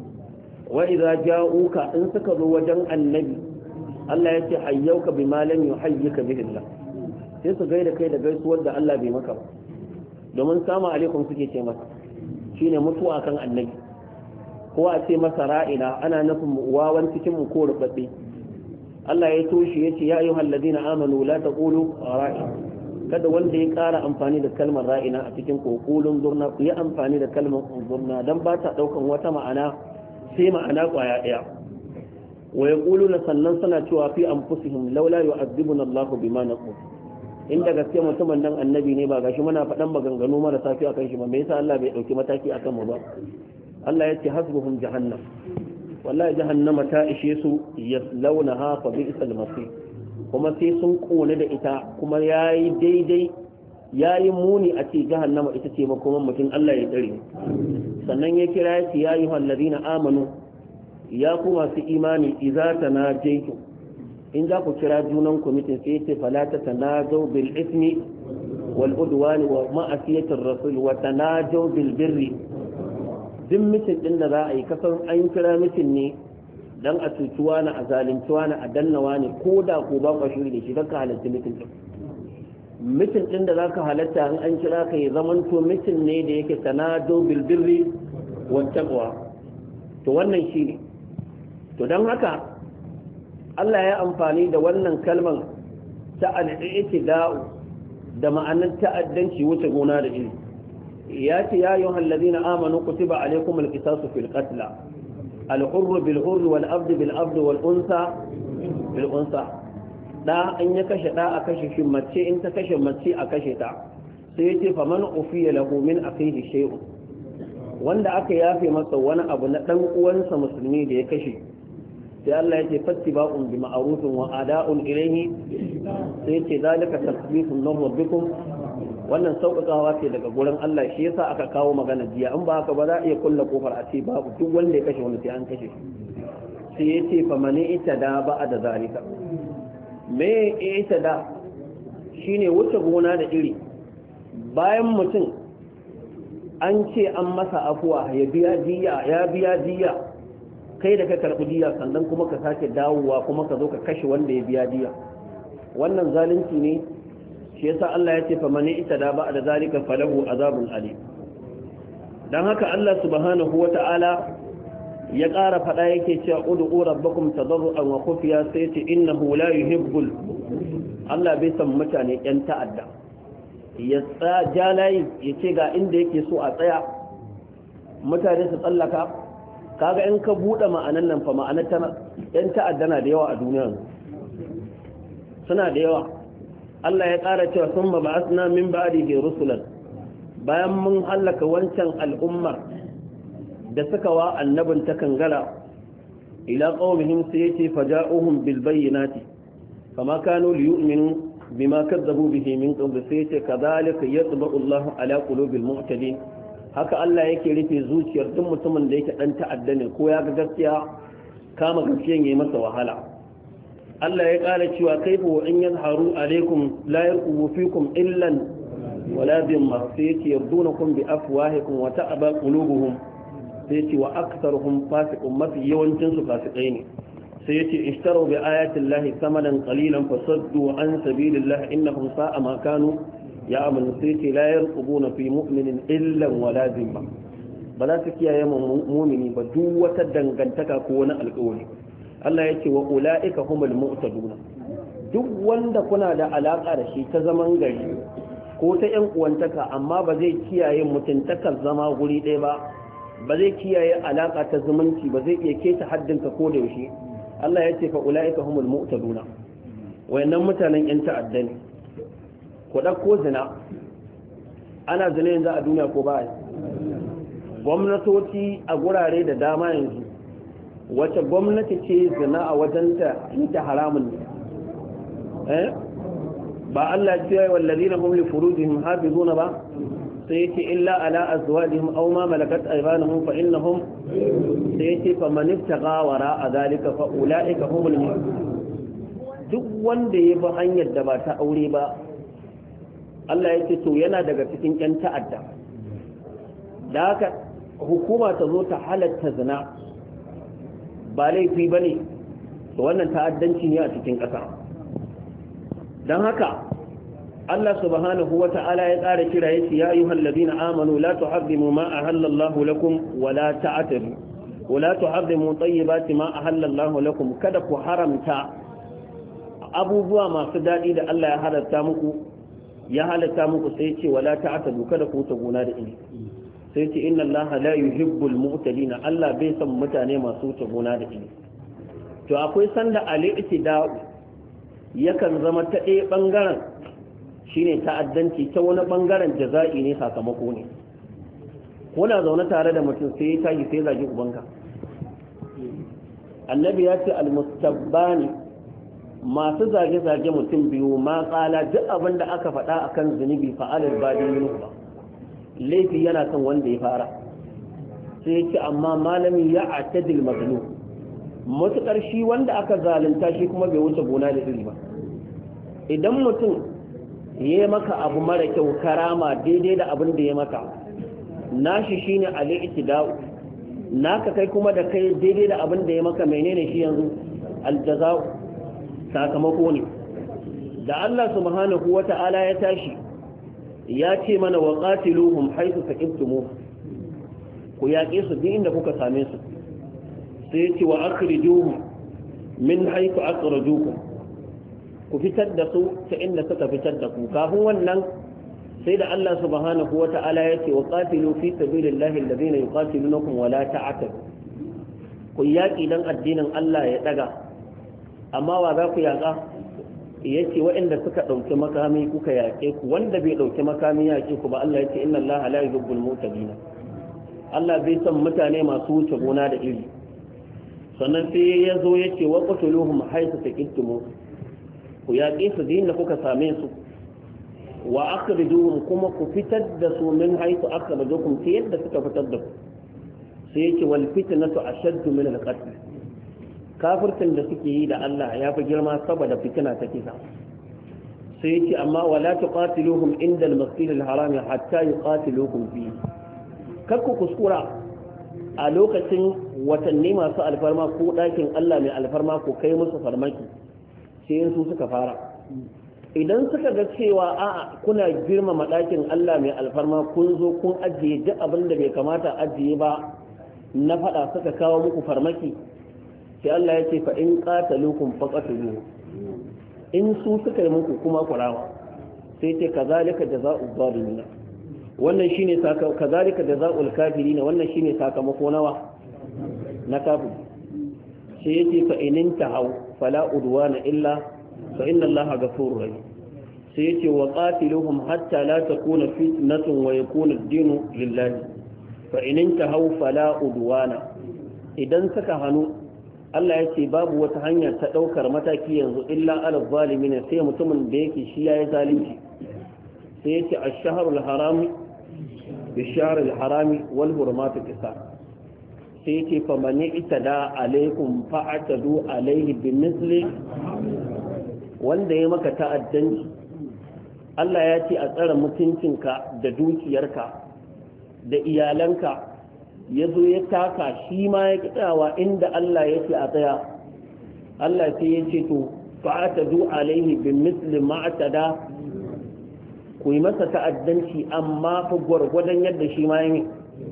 S2: wa idza ja'uka in suka zo wajen annabi Allah yace hayyuka bima lam yuhayyika bihi Allah sai su gaida kai da gaisuwar da Allah bai maka ba domin salamu alaikum suke ce masa shine mutuwa kan annabi ko a ce masa ra'ina ana nufin wawan cikin mu ko rubabbe Allah ya toshe ya ce ya ayyuhal ladina amanu la taqulu ra'ina kada wanda ya ƙara amfani da kalmar ra'ina a cikin kokulun zurna ku yi amfani da kalmar zurna dan ba ta daukan wata ma'ana sai ma'ana kwaya daya wa yaquluna sannan suna cewa fi anfusihim laula yu'adhibuna Allahu bima naqul inda gaske mutumin nan annabi ne ba gashi muna faɗan maganganu marasa fi akan shi ba me yasa Allah bai dauki mataki akan mu ba Allah ya ce hasbuhum jahannam wallahi jahannama ta ishe su yaslaunaha fa bi'sal masir kuma sai sun kone da ita kuma yayi daidai yayi muni a ce jahannama ita ce makoman mutum Allah ya tsare sannan ya kira ya ce ya ayyuhal ladina amanu ya ku masu imani idza tanajaytum in za ku kira junan ku mutum sai ce fala tatanajaw bil ismi wal udwan wa ma'asiyatir rasul wa tanajaw bil birri din mutum din da za a yi kasan an kira mutum ne dan a cutuwa na a zalimtuwa na a dannawa ne ko da ko ba ka shiri da shi ka halatta mutum din mutum din da zaka halatta in an kira ka ya zamanto mutum ne da yake tanado bil birri wat taqwa to wannan shine to dan haka Allah ya amfani da wannan kalman ta al-i'tida'u da ma'anar ta'addanci wuce gona da iri ya ce ya ayyuhal ladina amanu kutiba alaykumul qisasu fil qatl al-hurr bil hurr wal abd bil abd wal unsa bil unsa da an ya kashe da a kashe shi mace in ta kashe mace a kashe ta sai yace faman ufiya lahu min akhihi shay'un wanda aka yafe masa wani abu na dan uwansa musulmi da ya kashe sai Allah yace fattiba'un bi ma'rufin wa ada'un ilayhi sai yace zalika tasbihun lahu rabbikum wannan sauƙaƙawa ce daga gurin Allah shi yasa aka kawo magana jiya in ba haka ba za a iya kulla kofar a ce babu duk wanda ya kashe wani sai an kashe sai yace famani itada ba'da zalika me ita da shine wuce gona da iri bayan mutum an ce an masa afuwa ya biya diya kai da ka karɓi diya sannan kuma ka sake dawowa kuma ka zo ka kashe wanda ya biya diya wannan zalunci ne shi yasa Allah ya ce fa mani ita da ba da zalika falahu azabun alim dan haka Allah subhanahu wata'ala ya ƙara faɗa yake cewa ud'u rabbakum tadarruan wa khufiya sai ce innahu la yuhibbul Allah bai san mutane ƴan ta'adda ya jalayi ya ce ga inda yake so a tsaya mutane su tsallaka kaga in ka buɗe ma'anan nan fa ma'anar tana ƴan ta'adda na da yawa a duniya suna da yawa Allah ya ƙara cewa summa ba'athna min ba'dihi rusulan bayan mun halaka wancan al'ummar da suka wa annabin ta kangara ila qaumihim sai yace faja'uhum bil bayyinati kama kanu liyu'minu bima kadzabu bihi min qabl sai yace kadhalika yatba'u Allahu ala qulubil mu'tadin haka Allah yake rufe zuciyar duk mutumin da yake dan ta'adda ne ko ya ga gaskiya kama gaskiyan yayi masa wahala Allah ya kara cewa kaifa wa in yazharu alaikum la yarqubu fikum illan wala dhimma sai yace yardunakum bi afwahikum wa ta'aba qulubuhum sai yace wa aktharuhum fasiqun mafi yawancin su fasikai ne sai yace ishtaru bi ayati llahi thamanan qalilan fasaddu an sabilillahi innahum sa'a ma kanu ya'malun sai yace la yarqubuna fi mu'minin illa wala dhimma ba za su kiyaye mu'mini ba duk wata dangantaka ko wani alƙawari Allah yace wa ulaika humul mu'taduna duk wanda kuna da alaka da shi ta zaman gari ko ta yan uwantaka amma ba zai kiyaye mutuntakar zama guri ɗaya ba zai kiyaye alaka ta zumunci ba zai iya keta haddinka ko da yaushe Allah ya ce fa ulaika humul mu'taduna wayannan mutanen yan ta'adda ne ku dauko zina ana zina yanzu a duniya ko ba gwamnatoci a gurare da dama yanzu wace gwamnati ce zina a wajenta ita haramun ne ba Allah ya ce wallazina hum li furujihim hafizuna ba sai yace illa ala azwajihim aw ma malakat aymanuhum fa innahum sai yace fa man ittaqa wara zalika fa ulaika humul duk wanda ya bi hanyar da ba ta aure ba Allah yace to yana daga cikin ƴan ta'adda da haka hukuma ta zo ta halatta zina ba laifi bane to wannan ta'addanci ne a cikin ƙasa dan haka Allah subhanahu wa ta'ala ya tsara kira yace ya ayyuhal ladina amanu la tuharrimu ma ahallallahu lakum wa la ta'tadu wa la tuharrimu tayyibati ma ahallallahu lakum kada ku haramta abubuwa masu dadi da Allah ya halatta muku sai yace wa la ta'tadu kada ku ta gona da ini sai yace inna Allah la yuhibbul mu'tadina Allah bai san mutane masu ta gona da ini to akwai sanda al-i'tida yakan zama ta ɗaya bangaren shine ta'addanci ta wani bangaren jaza'i ne sakamako ne kuna zaune tare da mutum sai ya tashi sai zagi ubanka annabi ya ce almustabbani masu zage-zage mutum biyu ma kala duk abin da aka faɗa akan zunubi fa'alar badin minhu ba laifi yana kan wanda ya fara sai yake amma malami ya atadil mazlum mutukar shi wanda aka zalunta shi kuma bai wuce gona da iri ba idan mutum ya maka abu mara kyau karama daidai da abin da ya maka nashi shine al-i'tida'u naka kai kuma da kai daidai da abin da ya maka menene shi yanzu al-jaza'u sakamako ne da Allah subhanahu wata'ala ya tashi ya ce mana wa qatiluhum haythu taqibtumuh ku yaƙe su duk inda kuka same su sai ya ce wa akhrijuhum min haythu akhrajukum ku fitar da su ta inda suka fitar da ku kafin wannan sai da Allah subhanahu wata'ala ya ce wa qatilu fi sabilillahi alladhina yuqatilunakum wa la ta'tadu ku yaƙi dan addinin Allah ya daga amma wa za ku yaƙa ya ce waɗanda suka ɗauki makami kuka yaƙe ku wanda bai ɗauki makami yaƙe ku ba Allah ya ce inna Allah la yuhibbul mu'tadin Allah bai san mutane masu wuce gona da iri sannan sai ya zo ya ce wa qatuluhum haythu taqittumu ku yaƙe su da kuka same su wa akhrijuhum kuma ku fitar da su min haythu akhrajukum ta yadda suka fitar da ku sai ya ce wal fitnatu ashaddu min al-qatl kafircin da suke yi da Allah ya fi girma saboda fitina ta kisa sai yake amma wala tuqatiluhum inda al-masjid al-haram hatta yuqatiluhum fi kakku kuskura a lokacin watanni masu alfarma ko dakin Allah mai alfarma ko kai musu farmaki sai su suka fara idan suka ga cewa a'a kuna girmama dakin Allah mai alfarma kun zo kun ajiye duk abin da bai kamata ajiye ba na fada suka kawo muku farmaki sai Allah ya ce fa in qataluukum faqatuluhu in su suka yi muku kuma kurawa sai ce kazalika jazaa'u zalimin wannan shine kazalika jazaa'ul kafirin wannan shine sakamako nawa na kafiri sai yace fa in tahaw fala udwana illa fa inna Allaha ghafurur rahim sai yace wa qatiluhum hatta la takuna fitnatun wa yakuna ad-dinu lillahi fa in tahaw fala udwana idan suka hanu Allah ya ce babu wata hanya ta ɗaukar mataki yanzu illa ala zalimin sai mutumin da yake shi yayi zalunci sai yace ash-shahrul harami bi-shahril harami wal hurumatu qisas sai yace fa man itada alaikum fa'tadu alaihi bimithli wanda ya maka ta'addanci Allah ya ce a tsare mutuncinka da dukiyarka da iyalanka ya zo ya taka shi ma ya kitsawa inda Allah ya ce a tsaya Allah sai ya ce to fa'atadu alaihi bin misli ma'atada ku yi masa ta'addanci amma fa gwargwadon yadda shi ma yi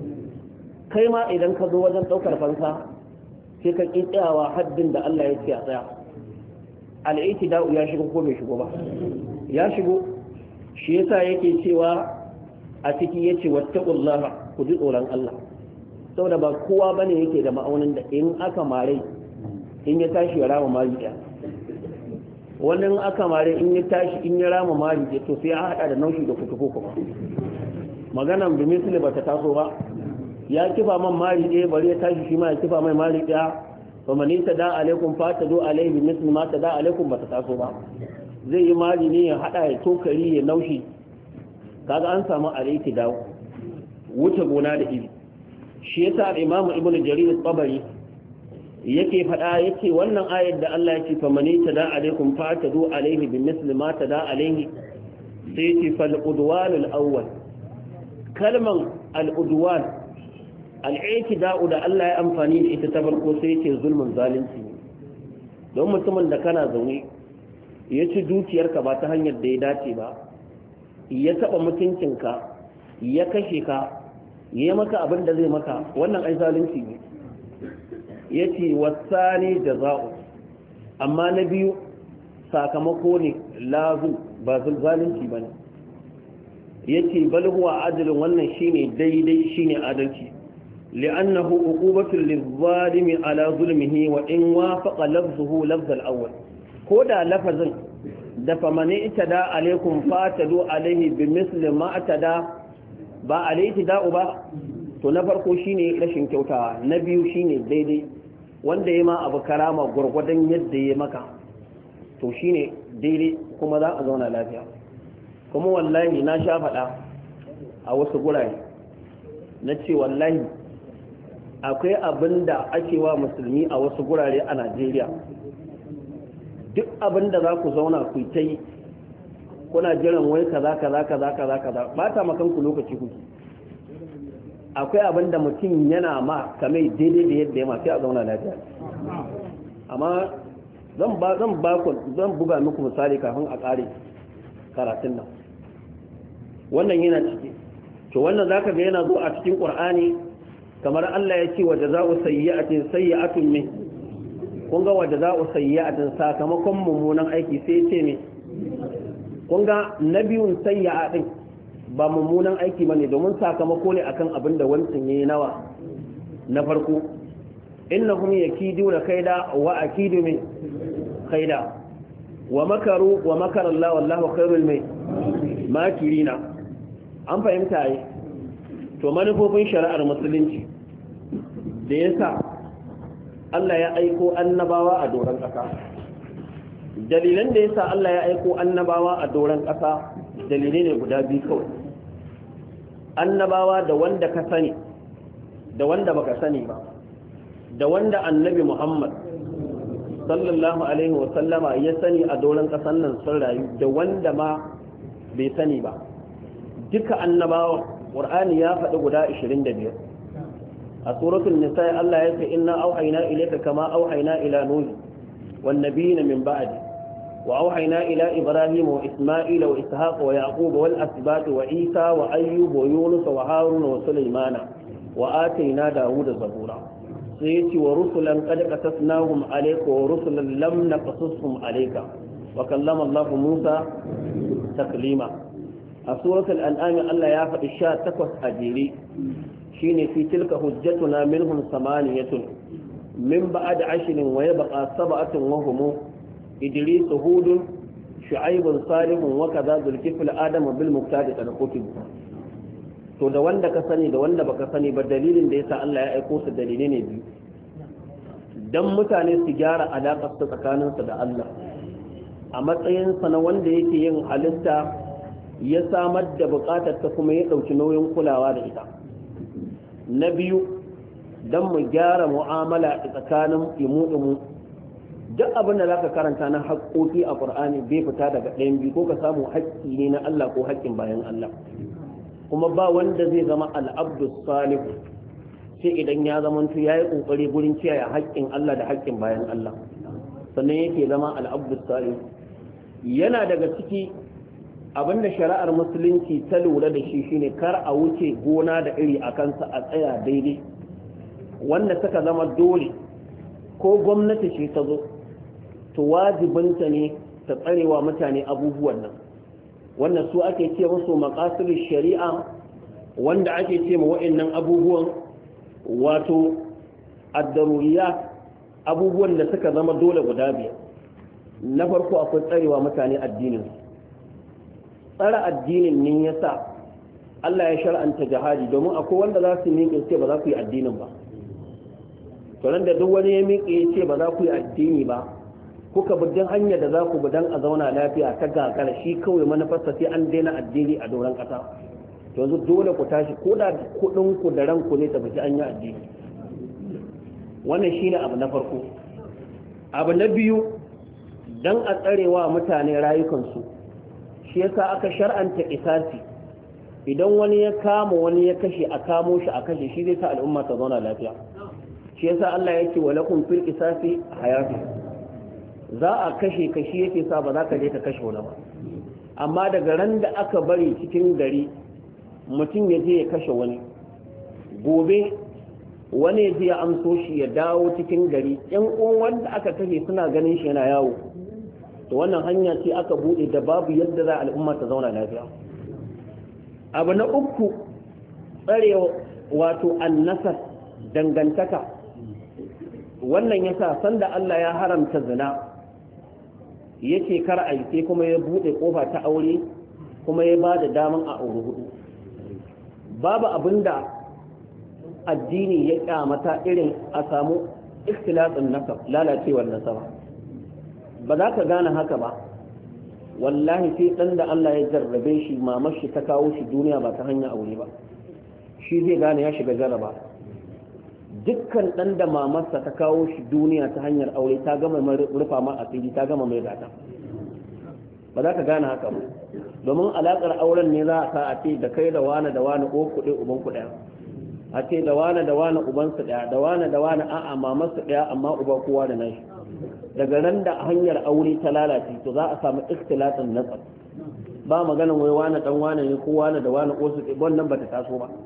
S2: kai ma idan ka zo wajen ɗaukar fansa sai ka kitsawa haddin da Allah ya ce a tsaya al'itida'u ya shigo ko bai shigo ba ya shigo shi yasa yake cewa a ciki yace wattaqullaha ku ji tsoron Allah saboda ba kowa bane yake da ma'aunin da in aka mare in ya tashi ya rama mari ɗaya wannan aka mare in ya tashi in ya rama mari ɗaya to sai ya haɗa da naushi da kutuko kuma maganan bi misali ba ta taso ba ya kifa man mari ɗaya bari ya tashi shi ma ya kifa mai mari ɗaya ba mani ta da alaikum fa ta do alaihi bi misali ma ta da alaikum ba ta taso ba zai yi mari ne ya haɗa ya tokari ya naushi kaga an samu alaiti dawo wuce gona da iri shi yasa Imam Ibn Jarir al-Tabari yake faɗa yace wannan ayar da Allah ya ce fa mani tada alaikum fa tadu alaihi bi misli ma tada alaihi sai yace fal udwan al-awwal kalman al-udwan al-i'tida'u da Allah ya amfani da ita ta farko sai yace zulmun zalunci don mutumin da kana zaune ya ci dukiyarka ba ta hanyar da ya dace ba ya taba mutuncinka ya kashe ka yi maka abin da zai maka wannan ai zalunci ne ya ce wasani jaza'u amma na biyu sakamako ne lazu ba zalunci ba ne ya ce balhuwa adalin wannan shine daidai shine adalci li'annahu uqubatul lizzalimi ala zulmihi wa in wafaqa lafzuhu lafz al-awwal ko da lafazin da famani itada alaikum fatadu alaihi bimisli ma atada ba alaiti da'u ba to na farko shine rashin kyautawa na biyu shine daidai wanda ya ma abu karama gurgurdan yadda ya maka to shine daidai kuma za a zauna lafiya. Kuma wallahi na sha faɗa a wasu gurare na ce wallahi akwai abin da ake wa musulmi a wasu gurare a Najeriya, duk abin da za ku zauna ku ta yi kuna jiran wai kaza ba ta makanku lokaci kuke. Akwai abin da mutum yana ma kamar daidai da yadda ya ma sai a zauna lafiya. Amma zan buga muku misali kafin a ƙare karatun nan. Wannan yana ciki, to wannan zaka ga yana zo a cikin Qur'ani kamar Allah ya ce wa jazaa'u sayyi'atin sayyi'atun min, kun ga wa jazaa'u sayyi'atin sakamakon mummunan aiki sai ya ce me, kun ga nabiyun sayyi'a din ba mummunan aiki bane domin sakamako ne akan abin da wancan yayi nawa na farko. Innahum yakiduna kaida wa akidu min kaida wa makaru wa makara Allah wallahu khairul makirina. An fahimta yi to manufofin shari'ar musulunci da yasa Allah ya aiko annabawa a doron ƙasa. Dalilan da yasa Allah ya aiko annabawa a doron ƙasa dalilai ne guda biyu kawai. Annabawa da wanda ka sani da wanda baka sani ba, da wanda annabi Muhammad sallallahu alaihi wa sallama ya sani a doron ƙasan nan sun rayu, da wanda ma bai sani ba. Duka annabawa Qur'ani ya faɗi guda 25. A suratul nisa Allah ya ce inna auhayna ilayka kama auhayna ila nuh wan nabiyina min ba'di wa auhayna ila ibrahim wa isma'ila wa ishaq wa yaqub wal asbat wa isa wa ayyub wa yunus wa harun wa sulaymana wa atayna dawuda zabura. sai yace wa rusulan qad qasasnahum alayka wa rusulan lam naqasushum alayka wa kallama Allah Musa taklima. A suratul an'am Allah ya faɗi 18 a jere, shine fi tilka hujjatuna minhum samaniyatun min ba'd 10 wa yabqa 7 wa hum idris hud shu'aib salih wa kadha zulkifl adam bil muqtadi al-kutub. To da wanda ka sani da wanda baka sani ba, dalilin da yasa Allah ya aiko su dalilai ne biyu. Dan mutane su gyara alaƙar su tsakaninsu da Allah a matsayin sa na wanda yake yin halitta, ya samar da buƙatar ta kuma ya ɗauki nauyin kulawa da ita. Na biyu, don mu gyara mu'amala a tsakanin imu duk abin da za ka karanta na haƙƙoƙi a ƙur'ani bai fita daga ɗayan biyu, ko ka samu haƙƙi ne na Allah ko haƙƙin bayan Allah. Kuma ba wanda zai zama al'abdu salihu sai idan ya zamantu ya yi ƙoƙari gurin kiyaye haƙƙin Allah da haƙƙin bayan Allah, sannan yake zama al'abdu salihu. Yana daga ciki abinda shari'ar musulunci ta lura da shi shine kar a wuce gona da iri a kansa, a tsaya daidai. Wanda suka zama dole ko gwamnati ce ta zo to wajibinta ne ta tsarewa mutane abubuwan nan. Wannan su ake ce musu maqasid shari'a, wanda ake ce ma wa'annan abubuwan wato ad-daruriyat, abubuwan da suka zama dole guda biyar. Na farko akwai tsarewa mutane addinin su. Tsara addinin ne ya sa Allah ya shar'anta jihadi, domin akwai wanda za su miƙe ce ba za ku yi addinin ba. To nan da duk wani ya miƙe ya ce ba za ku yi addini ba, kuka bi hanyar da za ku bi don a zauna lafiya ta gagara, shi kawai manufarsa sai an daina addini a doron ƙasa. To yanzu dole ku tashi, ko da kuɗin ku da ranku ne tafi an yi addini. Wannan shine abu na farko. Abu na biyu, don a tsarewa mutane rayukansu, shi yasa aka shar'anta qisasi. Idan wani ya kama wani ya kashe, a kamo shi a kashe shi, zai sa al'umma ta zauna lafiya. Shi yasa Allah ya ce walakum fil qisasi hayatu, za a kashe kashi yake sa ba za ka je ka kashe wani ba. Amma daga ran da aka bari cikin gari mutum ya je ya kashe wani, gobe wani ya je ya amso shi ya dawo cikin gari, yan uwan wanda aka kashe suna ganin shi yana yawo, to wannan hanya ce aka bude da babu yadda za al'umma ta zauna lafiya. Abu na uku, tsare wato annasar, dangantaka. Wannan yasa sanda Allah ya haramta zina yake kar a yi, sai kuma ya bude kofa ta aure, kuma ya ba da daman a aure hudu. Babu abinda addini ya kyamata irin a samu ikhtilatun nasab, lalacewar nasaba. ba za ka gane haka ba wallahi sai dan da Allah ya jarrabe shi mamar shi ta kawo shi duniya ba ta hanyar aure ba shi zai gane ya shiga jarraba. Dukkan dan da mamarsa ta kawo shi duniya ta hanyar aure ta gama rufa ma asiri ta gama mai gata ba za ka gane haka ba domin alaƙar auren ne za a sa a ce da kai da wani da wani ko kuɗe uban ku ɗaya a ce da wani da wani ubansu ɗaya da wani da wani a'a mamarsu ɗaya amma uba kowa da nashi daga ran da hanyar aure ta lalace to za a samu ikhtilatin nasab ba maganan wai wani dan wani ne ko wani da wani ko su wannan bata taso ba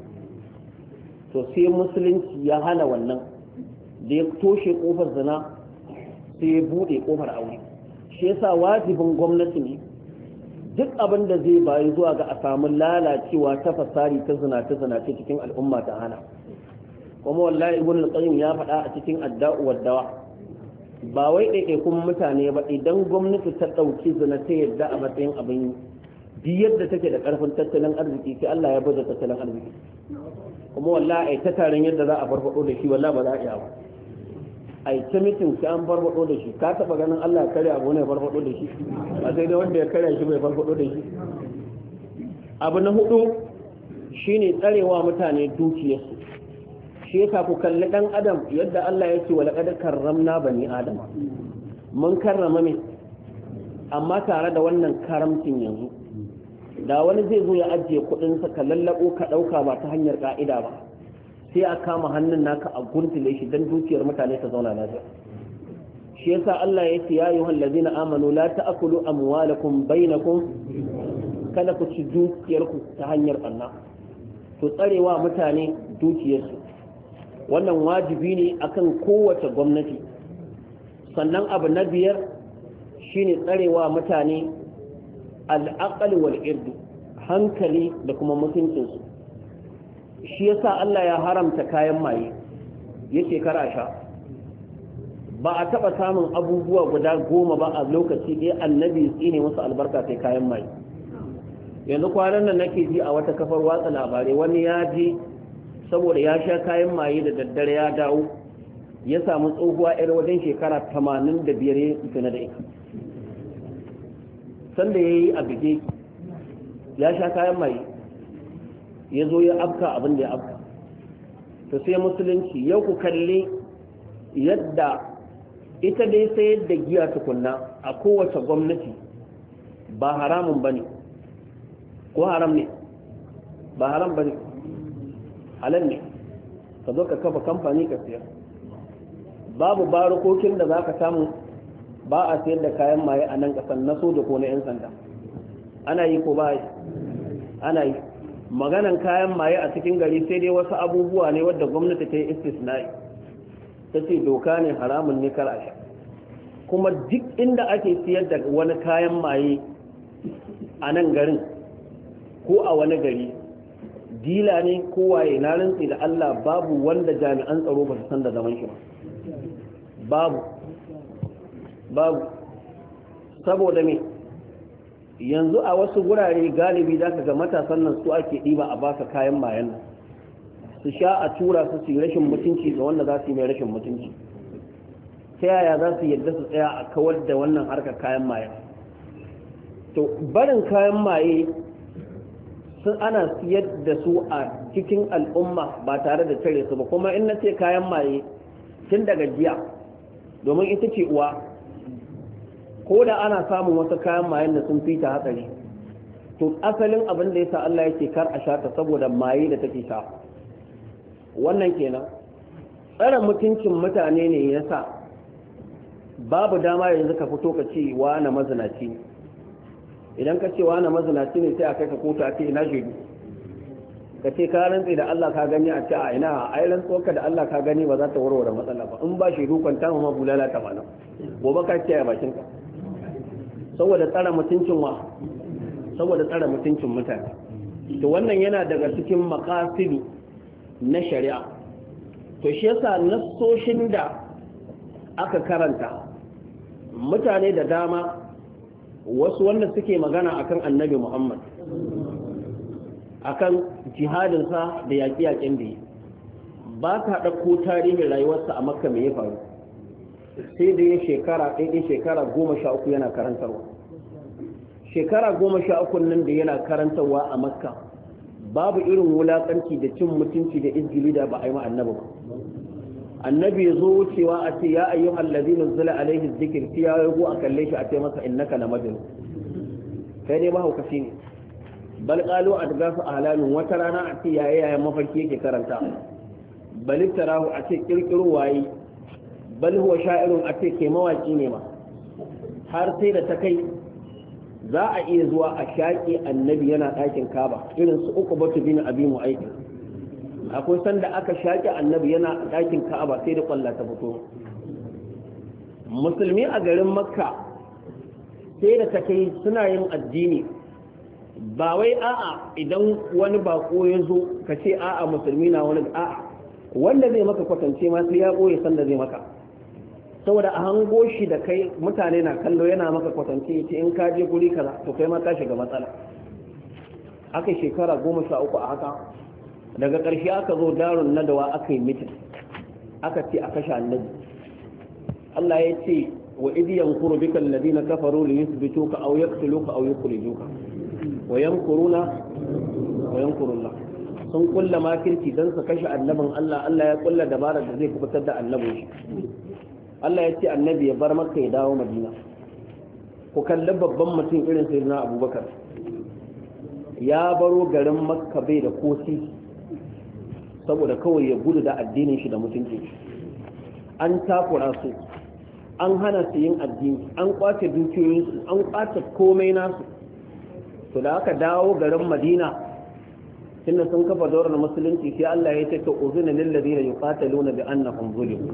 S2: to sai musulunci ya hana wannan da ya toshe kofar zina sai ya bude kofar aure shi yasa wajibin gwamnati ne duk abin da zai bayi zuwa ga a samu lalacewa ta fasari ta zinace cikin al'umma ta hana kuma wallahi ibn al-qayyim ya faɗa a cikin adda'u wad-dawa ba wai ɗaiɗaikun mutane ba idan gwamnati ta ɗauki zina ta yadda a matsayin abin yi yadda take da ƙarfin tattalin arziki sai Allah ya baza tattalin arziki kuma wallahi ai ta taron yadda za a farfado da shi wallahi ba za a iya ba ai ta mitin sai an farfado da shi ka taba ganin Allah ya karya abu ne ya farfado da shi ba sai dai wanda ya karya shi bai farfado da shi. Abu na hudu shine tsarewa mutane dukiyarsu shi yasa ku kalli dan adam yadda Allah ya ce wa laqad karramna bani adama mun karrama me amma tare da wannan karamcin yanzu da wani zai zo ya ajiye kudin sa ka lallabo ka dauka ba ta hanyar ka'ida ba sai a kama hannun naka a guntule shi dan dukiyar mutane ta zauna lafiya shi yasa Allah ya ce ya ayyuhal ladina amanu la ta'kulu amwalakum bainakum kada ku ci dukiyarku ta hanyar banna to tsarewa mutane dukiyarsu wannan wajibi ne akan kowace gwamnati. Sannan abu na biyar shine tsarewa mutane al'aqal wal ird hankali da kuma mutuncinsu shi yasa Allah ya haramta kayan maye yake kara sha ba a taba samun abubuwa guda 10 ba a lokaci ɗaya annabi tsine musu albarka sai kayan maye. Yanzu kwanan nan nake ji a wata kafar watsa labarai wani ya ji saboda ya sha kayan maye da daddare ya dawo ya samu tsohuwa yar wajen shekara 85 ya fina da ita sanda ya yi a bige ya sha kayan maye ya zo ya afka abin da ya afka. To sai musulunci yau ku kalli yadda ita dai sayar da giya tukunna a kowace gwamnati ba haramun ba ne ko haram ne ba haram ba ne halal ne ka zo ka kafa kamfani ka siyar babu barukokin da za ka samu ba a sayar da kayan maye a nan kasan na soja ko na 'yan sanda ana yi ko ba ana yi maganan kayan maye a cikin gari sai dai wasu abubuwa ne wadda gwamnati ta yi istisna'i ta ce doka ne haramun ne kar a sha kuma duk inda ake siyar da wani kayan maye a nan garin ko a wani gari dila ne ko waye na rantsi da Allah babu wanda jami'an tsaro ba su san da zaman shi ba babu saboda me yanzu a wasu gurare galibi za ka ga matasan nan su ake ɗiba a baka kayan mayan nan su sha a tura su yi rashin mutunci ga wanda za su yi mai rashin mutunci ta yaya za su yadda su tsaya a kawar da wannan harkar kayan maye. To barin kayan maye sun ana siyar da su a cikin al'umma ba tare da tare su ba kuma in na ce kayan maye tun daga jiya domin ita ce uwa ko da ana samun wasu kayan mayen da sun fita hatsari to asalin abin da yasa Allah yake kar a sha ta saboda maye da take sha wannan kenan tsare mutuncin mutane ne yasa babu dama yanzu ka fito ka ce wa na mazinaci ne idan ka ce wa na mazinaci ne sai a kai ka kotu a ce ina shaidu ka ce ka rantsi da Allah ka gani a ce a ina ai rantsuwarka da Allah ka gani ba za ta warware matsala ba in ba shaidu kwanta ma bulala ta mana gobe ka ce a bakin ka saboda tsara mutuncin wa saboda tsara mutuncin mutane to wannan yana daga cikin maqasidi na shari'a to shi yasa nassoshin da aka karanta mutane da dama wasu wanda suke magana akan annabi Muhammad akan jihadinsa da yaƙi-yaƙin da ba ka ɗauko tarihin rayuwarsa a makka mai ya faru sai da ya shekara ɗaya shekara 13 yana karantarwa. Shekara 13 nan da yana karantarwa a Makka babu irin wulakanci da cin mutunci da izgili da ba a yi ma annabi ba. Annabi ya zo wucewa a ce ya ayyuhal ladina zala alaihi dhikr fi ya yago a kalle shi a ce masa innaka la majnun, kai dai mahaukaci ne. Bal qalu adgafu ahlamin, wata rana a ce yaya mafarki yake karanta, bal tarahu a ce kirkiro waye, bal huwa sha'irun a ce ke mawaki ne ma. Har sai da ta kai za a iya zuwa a shaƙi annabi yana ɗakin Kaba, irin su Uqbatu bin Abi Mu'ayth. Akwai sanda aka shaƙi annabi yana ɗakin Ka'aba sai da kwalla ta fito. Musulmi a garin Makka sai da ta kai suna yin addini, ba wai a'a idan wani bako ya zo ka ce a'a musulmi na wani a'a wanda zai maka kwatance ma sai ya ɓoye sanda zai maka, saboda a hango shi da kai mutane na kallo yana maka kwatance ce in ka je guri kaza to kai ma ka shiga matsala. Aka shekara 13 a haka, daga ƙarshe aka zo darun nadawa aka yi mitin, aka ce a kashe annabi. Allah ya ce wa idi yankuru bika alladhina kafaru li yuthbituka aw yaqtuluka aw yukhrijuka wa yankuruna wa yankurullah. Sun kulla makirci dan su kashe annabin Allah, Allah ya kulla dabarar da zai kubutar da annabin shi. Allah ya ce annabi ya bar Makka ya dawo Madina. Ku kalli babban mutum irin sayyidina Abubakar, ya baro garin Makka bai da kosi saboda kawai ya gudu da addinin shi da mutunci. An takura su, an hana su yin addini, an kwace dukiyoyinsu, an kwace komai nasu. To da aka dawo garin Madina, tunda sun kafa daular musulunci, sai Allah ya ce ta uzina lil ladina yuqataluna bi annahum zulimu.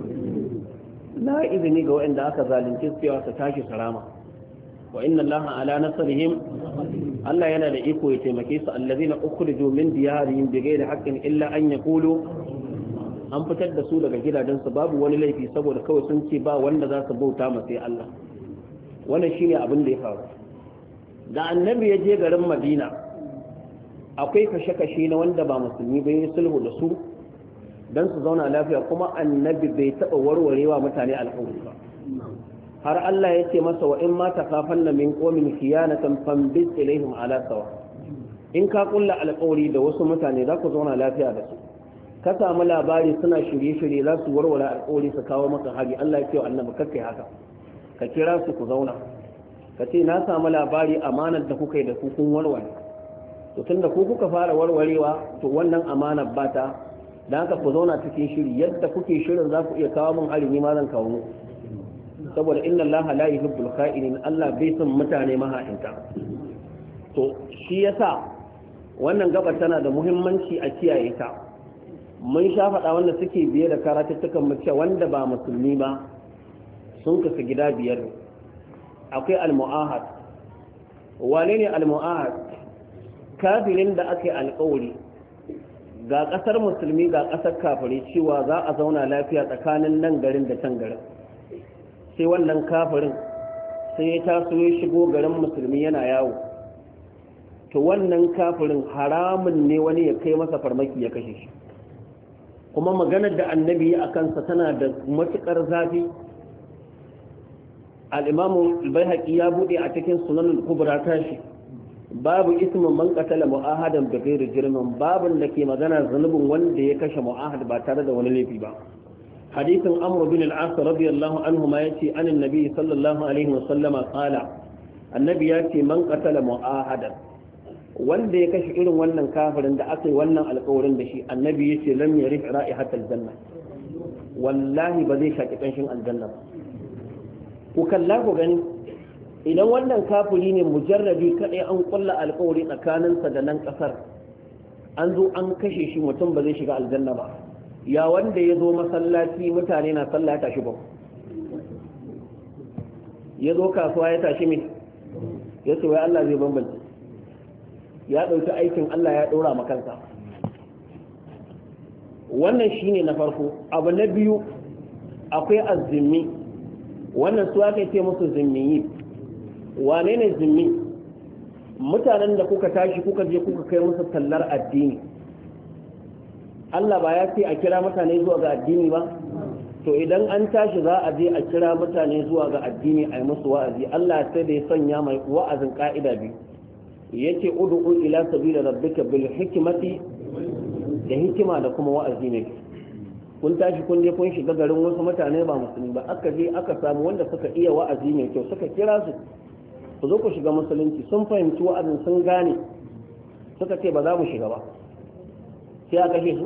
S2: Na izini ga waɗanda aka zalunce su cewa su tashi sarama. Wa inna Allaha ala nasrihim, Allah yana da iko ya taimake su. Allazina ukhriju min diyarihim bighairi haqqin illa an yaqulu, an fitar da su daga gidajensu babu wani laifi saboda kawai sun ce ba wanda za su bauta ma sai Allah. Wannan shine abin da ya faru. Da annabi ya je garin Madina, akwai kashe-kashe na wanda ba musulmi ba, yi sulhu da su don su zauna lafiya, kuma annabi bai taɓa warwarewa mutane alƙawari ba. Har Allah ya ce masa wa in ma takafanna min qawmin khiyanatan fambiz ilaihim ala sawa. In ka kulla alƙawari da wasu mutane za ku zauna lafiya da su, ka samu labari suna shirye-shirye za su warware alƙawari su kawo maka hari, Allah ya ce wa annabi kakkai haka, ka kira su ku zauna, ka ce na samu labari amanar da kuka yi da ku kun warware, to tunda ku kuka fara warwarewa to wannan amanar ba ta, da haka ku zauna cikin shiri, yadda kuke shirin za ku iya kawo min hari, ni ma zan kawo muku, saboda inna Allaha la yuhibbul kha'inin, Allah bai son mutane maha'inta. To shi yasa wannan gaba tana da muhimmanci a kiyaye ta. Mun sha faɗa wanda suke biye da karatuttukan mu cewa wanda ba musulmi ba sun kasu gida biyar. Akwai al-mu'ahad. Wane ne al-mu'ahad? Kafirin da aka yi alƙawari ga ƙasar musulmi ga ƙasar kafiri cewa za a zauna lafiya tsakanin nan garin da can garin, sai wannan kafirin sai ya taso ya shigo garin musulmi yana yawo, to wannan kafirin haramun ne wani ya kai masa farmaki ya kashe shi. Kuma maganar da annabi a kansa tana da matuƙar zafi. Al-Imam al-Baihaqi ya bude a cikin Sunan al-Kubra tashi, babu ismin man qatala mu'ahadan bi ghairi jirmin, babun da ke magana zanubin wanda ya kashe mu'ahad ba tare da wani laifi ba. Hadisin Amr bin al-As radiyallahu anhu ma yace anin nabi sallallahu alaihi wa sallama qala, annabi yace man qatala mu'ahadan, wanda ya kashe irin wannan kafirin da aka yi wannan alƙawarin da shi, annabi yace lam yarif ra'ihatal janna, wallahi ba zai shaki kanshin aljanna ba. Ku kalla ku gani, idan wannan kafiri ne mujarrabi kadai an kulla alƙawari tsakaninsa da nan kasar, an zo an kashe shi, mutum ba zai shiga aljanna ba. Ya wanda ya zo masallaci mutane na sallah ya tashi ba, ya zo kasuwa ya tashi mai, ya ce wai Allah zai bambance, ya ɗauki aikin Allah ya ɗora makansa. Wannan shine na farko. Abu na biyu, akwai azzimmi, wannan su aka ce musu zimmiyi. Wane ne zimmi? Mutanen da kuka tashi kuka je kuka kai musu tallar addini. Allah ba ya ce a kira mutane zuwa ga addini ba? to idan an tashi za a je a kira mutane zuwa ga addini a yi musu wa'azi Allah sai da ya sanya mai wa'azin ka'ida biyu yace ud'u ila sabila rabbika bil hikmati da hikima da kuma wa'azi ne kun tashi kun je kun shiga garin wasu mutane ba musulmi ba aka je aka samu wanda suka iya wa'azi mai kyau suka kira su ku zo ku shiga musulunci sun fahimci wa'azin sun gane suka ce ba za mu shiga ba sai aka kashe su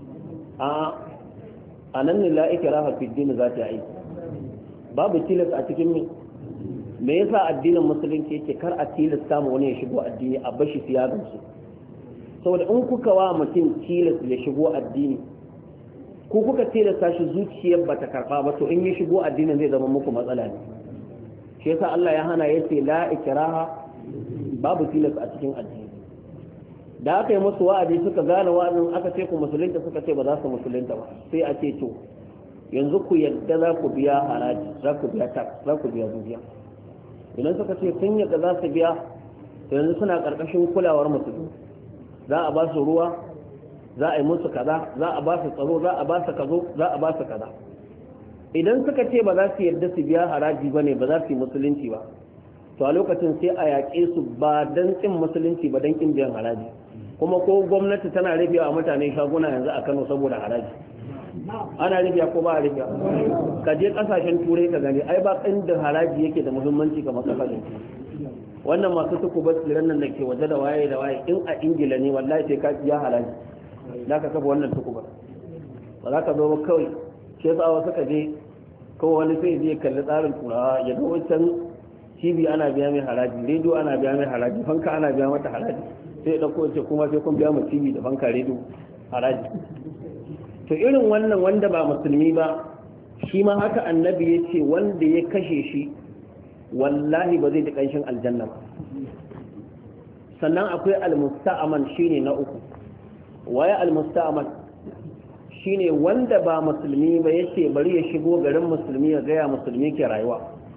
S2: a nan ne la ikraha fi din za ta yi babu tilas a cikin me yasa addinin musulunci yake kar a tilasta mu wani ya shigo addini a bashi siyagan su saboda in kuka wa mutum tilas ya shigo addini ko kuka tilasta shi zuciyar bata karba ba to in ya shigo addinin zai zama muku matsala ne shi yasa Allah ya hana yace la ikraha babu tilas a cikin addini da aka yi musu wa'adi suka gane wa'azin aka ce ku musulunta suka ce ba za su musulunta ba sai a ce to yanzu ku yadda za ku biya haraji za ku biya tax za ku biya dubiya idan suka ce sun yadda za su biya to yanzu suna karkashin kulawar musulmi za a ba su ruwa za a yi musu kaza za a ba su tsaro za a ba su kazo za a ba su kaza idan suka ce ba za su yadda su biya haraji ba ne ba za su yi musulunci ba to a lokacin sai a yaƙe su ba don ƙin musulunci ba don ƙin biyan haraji kuma ko gwamnati tana rufiya a mutane shaguna yanzu a Kano saboda haraji ana rufiya ko ba a rufiya ka je kasashen turai ka gani ai ba inda haraji yake da muhimmanci kamar kasashen wannan masu tuku basiran nan da ke waje da waye da waye in a ingila ne wallahi sai ka biya haraji za ka kafa wannan tuku ba za ka zo ba kawai shi yasa wasu ka je kawai wani sai zai kalli tsarin turawa ya ga wancan tv ana biya mai haraji rediyo ana biya mai haraji fanka ana biya mata haraji sai ɗauko ce kuma sai kun biya mu tv da banka rediyo haraji to irin wannan wanda ba musulmi ba shi ma haka annabi ya ce wanda ya kashe shi wallahi ba zai ji ƙanshin aljanna ba sannan akwai almusta'aman shine na uku waye almusta'aman shine wanda ba musulmi ba yace bari ya shigo garin musulmi ya gaya musulmi ke rayuwa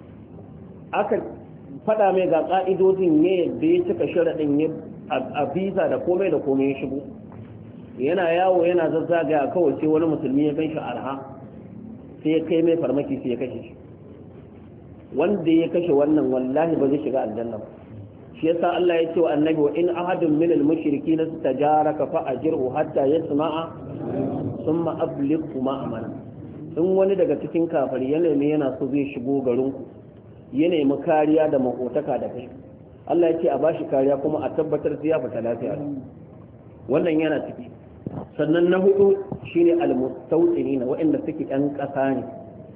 S2: aka faɗa mai ga ƙa'idodin ne da ya cika sharaɗin a visa da komai da komai ya shigo yana yawo yana zazzagaya kawai sai wani musulmi ya gan shi arha sai ya kai mai farmaki sai ya kashe shi wanda ya kashe wannan wallahi ba zai shiga aljanna ba shi yasa Allah ya ce wa annabi wa in ahadun min al-mushrikeena istajaraka fa ajirhu hatta yasma'a thumma ablighu ma amana in wani daga cikin kafiri yana so zai shigo garin ku ya nemi kariya da makotaka da kai Allah ya ce a bashi kariya kuma a tabbatar sai ya fita lafiya wannan yana ciki sannan na hudu shine al-mustawtinina waɗanda suke ɗan ƙasa ne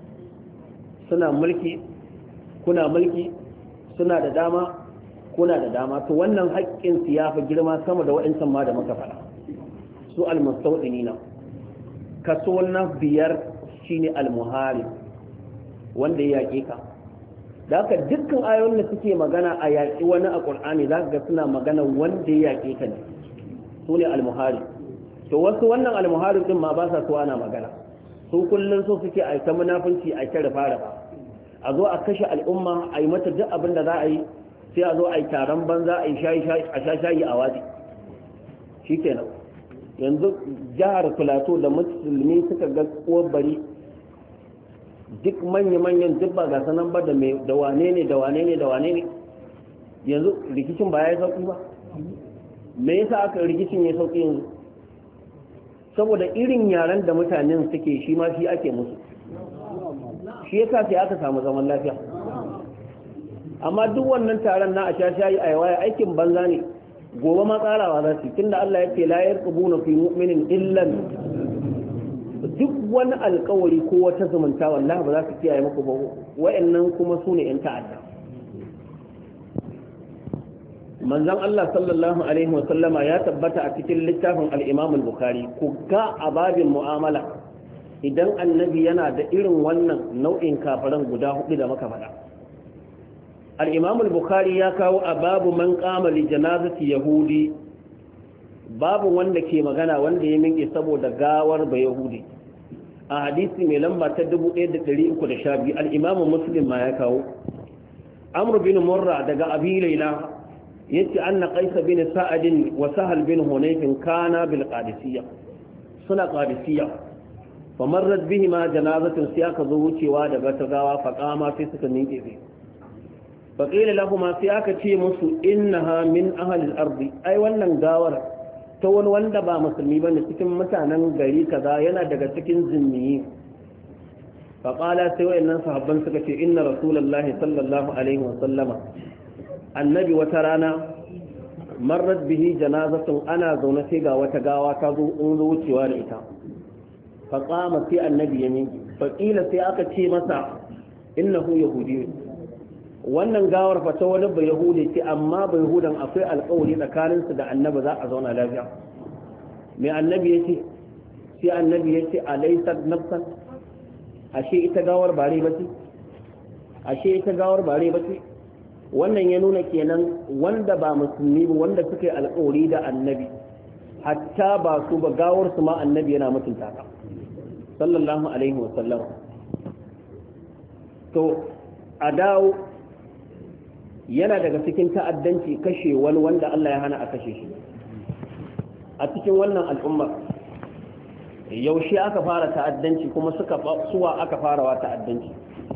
S2: suna mulki kuna mulki suna da dama kuna da dama to wannan haƙƙin su ya fi girma sama da waɗancan ma da muka faɗa su al-mustawtinina kaso na biyar shine al-muharib wanda ya yaƙe ka da haka dukkan ayoyin da suke magana a yaƙi wani a ƙur'ani za ka ga suna magana wanda ya yaƙe ka ne su ne almuhari to wasu wannan almuhari din ma ba sa so ana magana su kullum so suke a ta munafunci a ta rufa a zo a kashe al'umma a yi mata duk abin da za a yi sai a zo a yi taron banza a yi shayi a watsi shikenan yanzu jihar Filato da musulmi suka ga uwar bari duk manya-manyan duk ba gasa nan ba da wane ne yanzu rikicin ba ya yi sauƙi ba me yasa aka rikicin ya sauƙi yanzu saboda irin yaren da mutanen suke shi ma shi ake musu shi yasa sai aka samu zaman lafiya amma duk wannan taron na a shayi a yawa aikin banza ne gobe ma tsarawa za su tunda Allah ya ce la yarqubuna fi mu'minin illan duk wani alkawari ko wata zumunta wallahi ba za su kiyaye muku ba wayannan kuma su ne 'yan ta'adda manzon Allah sallallahu alaihi wa sallama ya tabbata a cikin littafin al-Imam al-Bukhari ku ga ababin mu'amala idan annabi yana da irin wannan nau'in kafiran guda hudu da muka faɗa al-Imam al-Bukhari ya kawo ababu man qama li janazati yahudi babu wanda ke magana wanda ya minke saboda gawar ba yahudi a hadisi mai lamba ta 1312 al-Imam Muslim ma ya kawo Amr bin Murra daga Abi Layla yace anna Qais bin Sa'ad wa Sahal bin Hunayf kana bil Qadisiyya suna Qadisiyya famarrat bihima janazatun sai aka zo wucewa daga ta gawa faqama sai suka miƙe sai faqila lahumu sai aka ce musu innaha min ahli al-ardi ai wannan gawar ta wani wanda ba musulmi bane cikin mutanen gari kaza yana daga cikin zimmiyi faqala sai wayannan sahabban suka ce inna rasulullahi sallallahu alaihi wa sallama annabi wata rana marrat bihi janazatun ana zaune sai ga wata gawa ta zo wucewa da ita faqama sai annabi ya miƙe faqila sai aka ce masa innahu yahudi wannan gawar fa ta wani ba yahudi ce amma ba yahudan akwai alƙawari tsakanin su da annabi za a zauna lafiya me annabi yace sai annabi yace alaysat nafsan ashe ita gawar bare bace ashe ita gawar bare bace wannan ya nuna kenan wanda ba musulmi ba wanda suka yi alƙawari da annabi hatta ba su ba gawar su ma annabi yana mutunta ta sallallahu alaihi wasallam to a dawo yana daga cikin ta'addanci kashe wani wanda Allah ya hana a kashe shi a cikin wannan al'umma yaushe aka fara ta'addanci kuma suwa aka farawa ta'addanci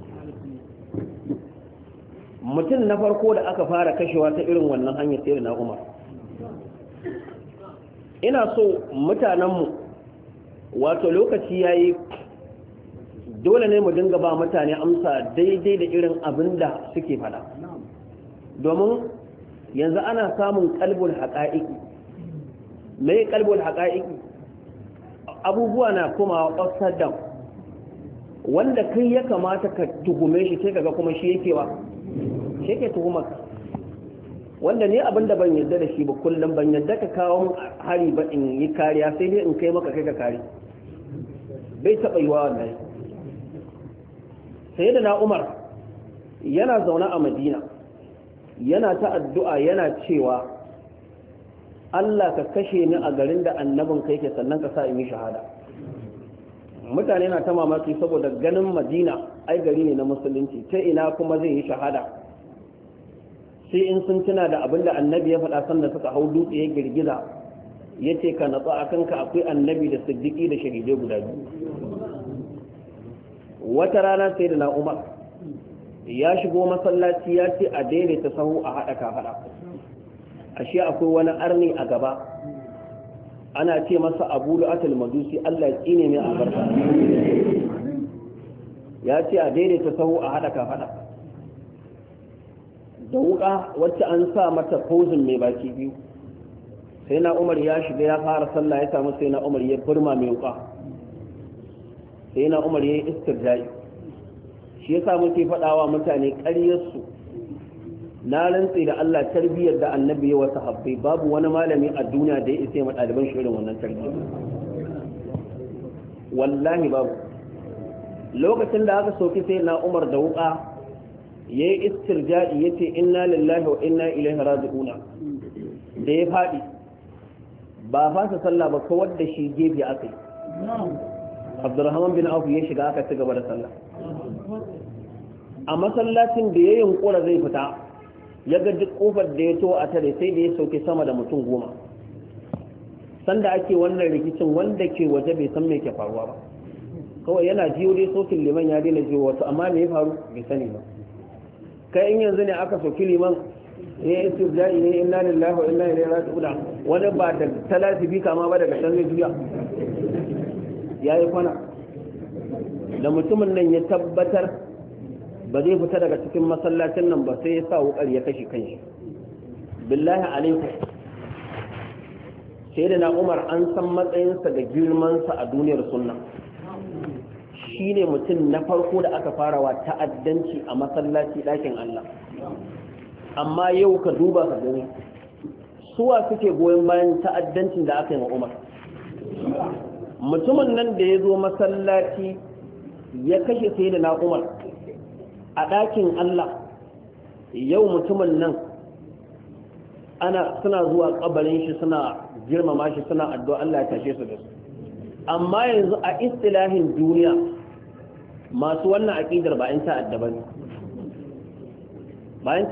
S2: mutum na farko da aka fara kashewa ta irin wannan hanyar sai na Umar ina so mutanenmu wato lokaci yayi dole ne mu dinga ba mutane amsa daidai da irin abin da suke fada domin yanzu ana samun kalbul haqa'iqi mai kalbul haqa'iqi abubuwa na kuma upside down wanda kai ya kamata ka tuhume shi sai kaga kuma shi yake wa shi yake tuhumar wanda ne abin da ban yarda da shi ba kullum ban yarda ka kawo hari ba in yi kariya sai dai in kai maka kai ka kare bai taɓa yi wa wannan sai da na Umar yana zaune a Madina yana ta addu'a yana cewa Allah ka kashe ni a garin da annabin kai ke sannan ka sa in yi shahada mutane na ta mamaki saboda ganin Madina ai gari ne na musulunci ta ina kuma zai yi shahada sai in sun tuna da abinda annabi ya faɗa sanda suka hau dutse ya girgiza ya ce ka natsa a kanka akwai annabi da siddiƙi da shahidai guda biyu wata rana sai da na Umar ya shigo masallaci ya ce a daidaita sahu a haɗa kafaɗa ashe akwai wani arni a gaba ana ce masa Abu Lu'atul Majusi Allah ya tsine mai albarka ya ce a daidaita sahu a haɗa kafaɗa da wuka wacce an sa mata pozin mai baki biyu sai na Umar ya shiga ya fara sallah ya samu sai na Umar ya burma mai wuka sai na Umar ya yi istirja'i shi yasa muke faɗawa mutane ƙaryarsu na rantsi da Allah tarbiyyar da annabi ya wata habbai babu wani malami a duniya da ya isa ma ɗaliban shi irin wannan tarbiyyar wallahi babu lokacin da aka soki sai na Umar da wuka ya yi istirja'i ya ce inna lillahi wa inna ilaihi raji'una da ya faɗi ba fasa sallah ba kawar da shi gefe aka yi Abdurrahman bin Auf ya shiga aka ci gaba da sallah a masallacin da ya yunkura zai fita ya ga duk kofar da ya to a tare sai da ya sauke sama da mutum 10 sanda ake wannan rikicin wanda ke waje bai san me ke faruwa ba kawai yana jiyo dai sokin liman ya daina jiyo wasu amma me ya faru bai sani ba kai in yanzu ne aka soki liman ya yi istirja'i ne inna lillahi wa inna ilaihi raji'un wani ba da talati bi kama ba daga can zai juya ya yi kwana da mutumin nan ya tabbatar ba zai fita daga cikin masallacin nan ba sai ya sa wukar ya kashe kanshi billahi alaikum sai da na Umar an san matsayinsa da girmansa a duniyar sunna shi ne mutum na farko da aka farawa ta'addanci a masallaci ɗakin Allah amma yau ka duba ka gani suwa suke goyon bayan ta'addancin da aka yi wa Umar mutumin nan da ya zo masallaci ya kashe sai da na Umar a ɗakin Allah yau mutumin nan suna zuwa ƙabarin shi suna girmama shi suna addu'a Allah ya tashe su da su amma yanzu a istilahin duniya masu wannan aƙidar ba 'yan ta'adda ne bayan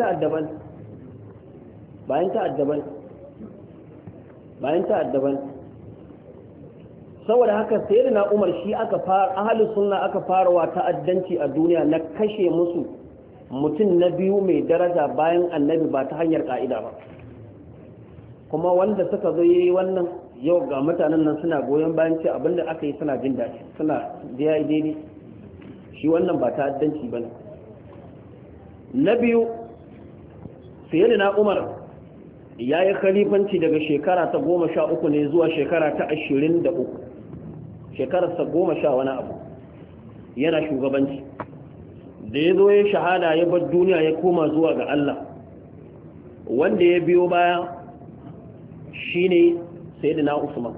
S2: ta'addaban saboda haka sayyidina Umar shi aka fara ahlus sunna aka fara wa ta'addanci a duniya na kashe musu mutum na biyu mai daraja bayan annabi ba ta hanyar ka'ida ba, kuma wanda suka zo yi wannan yau ga mutanen nan suna goyon bayan ce abinda aka yi suna jin daɗi suna daidai, shi wannan ba ta'addanci bane. Na biyu sayyidina Umar ya yi khalifanci daga shekara ta 13 ne zuwa shekara ta 23, shekararsa 10 wani abu yana shugabanci. Da ya zo ya shahada ya bar duniya ya koma zuwa ga Allah. Wanda ya biyo baya shine sayyidina Usman,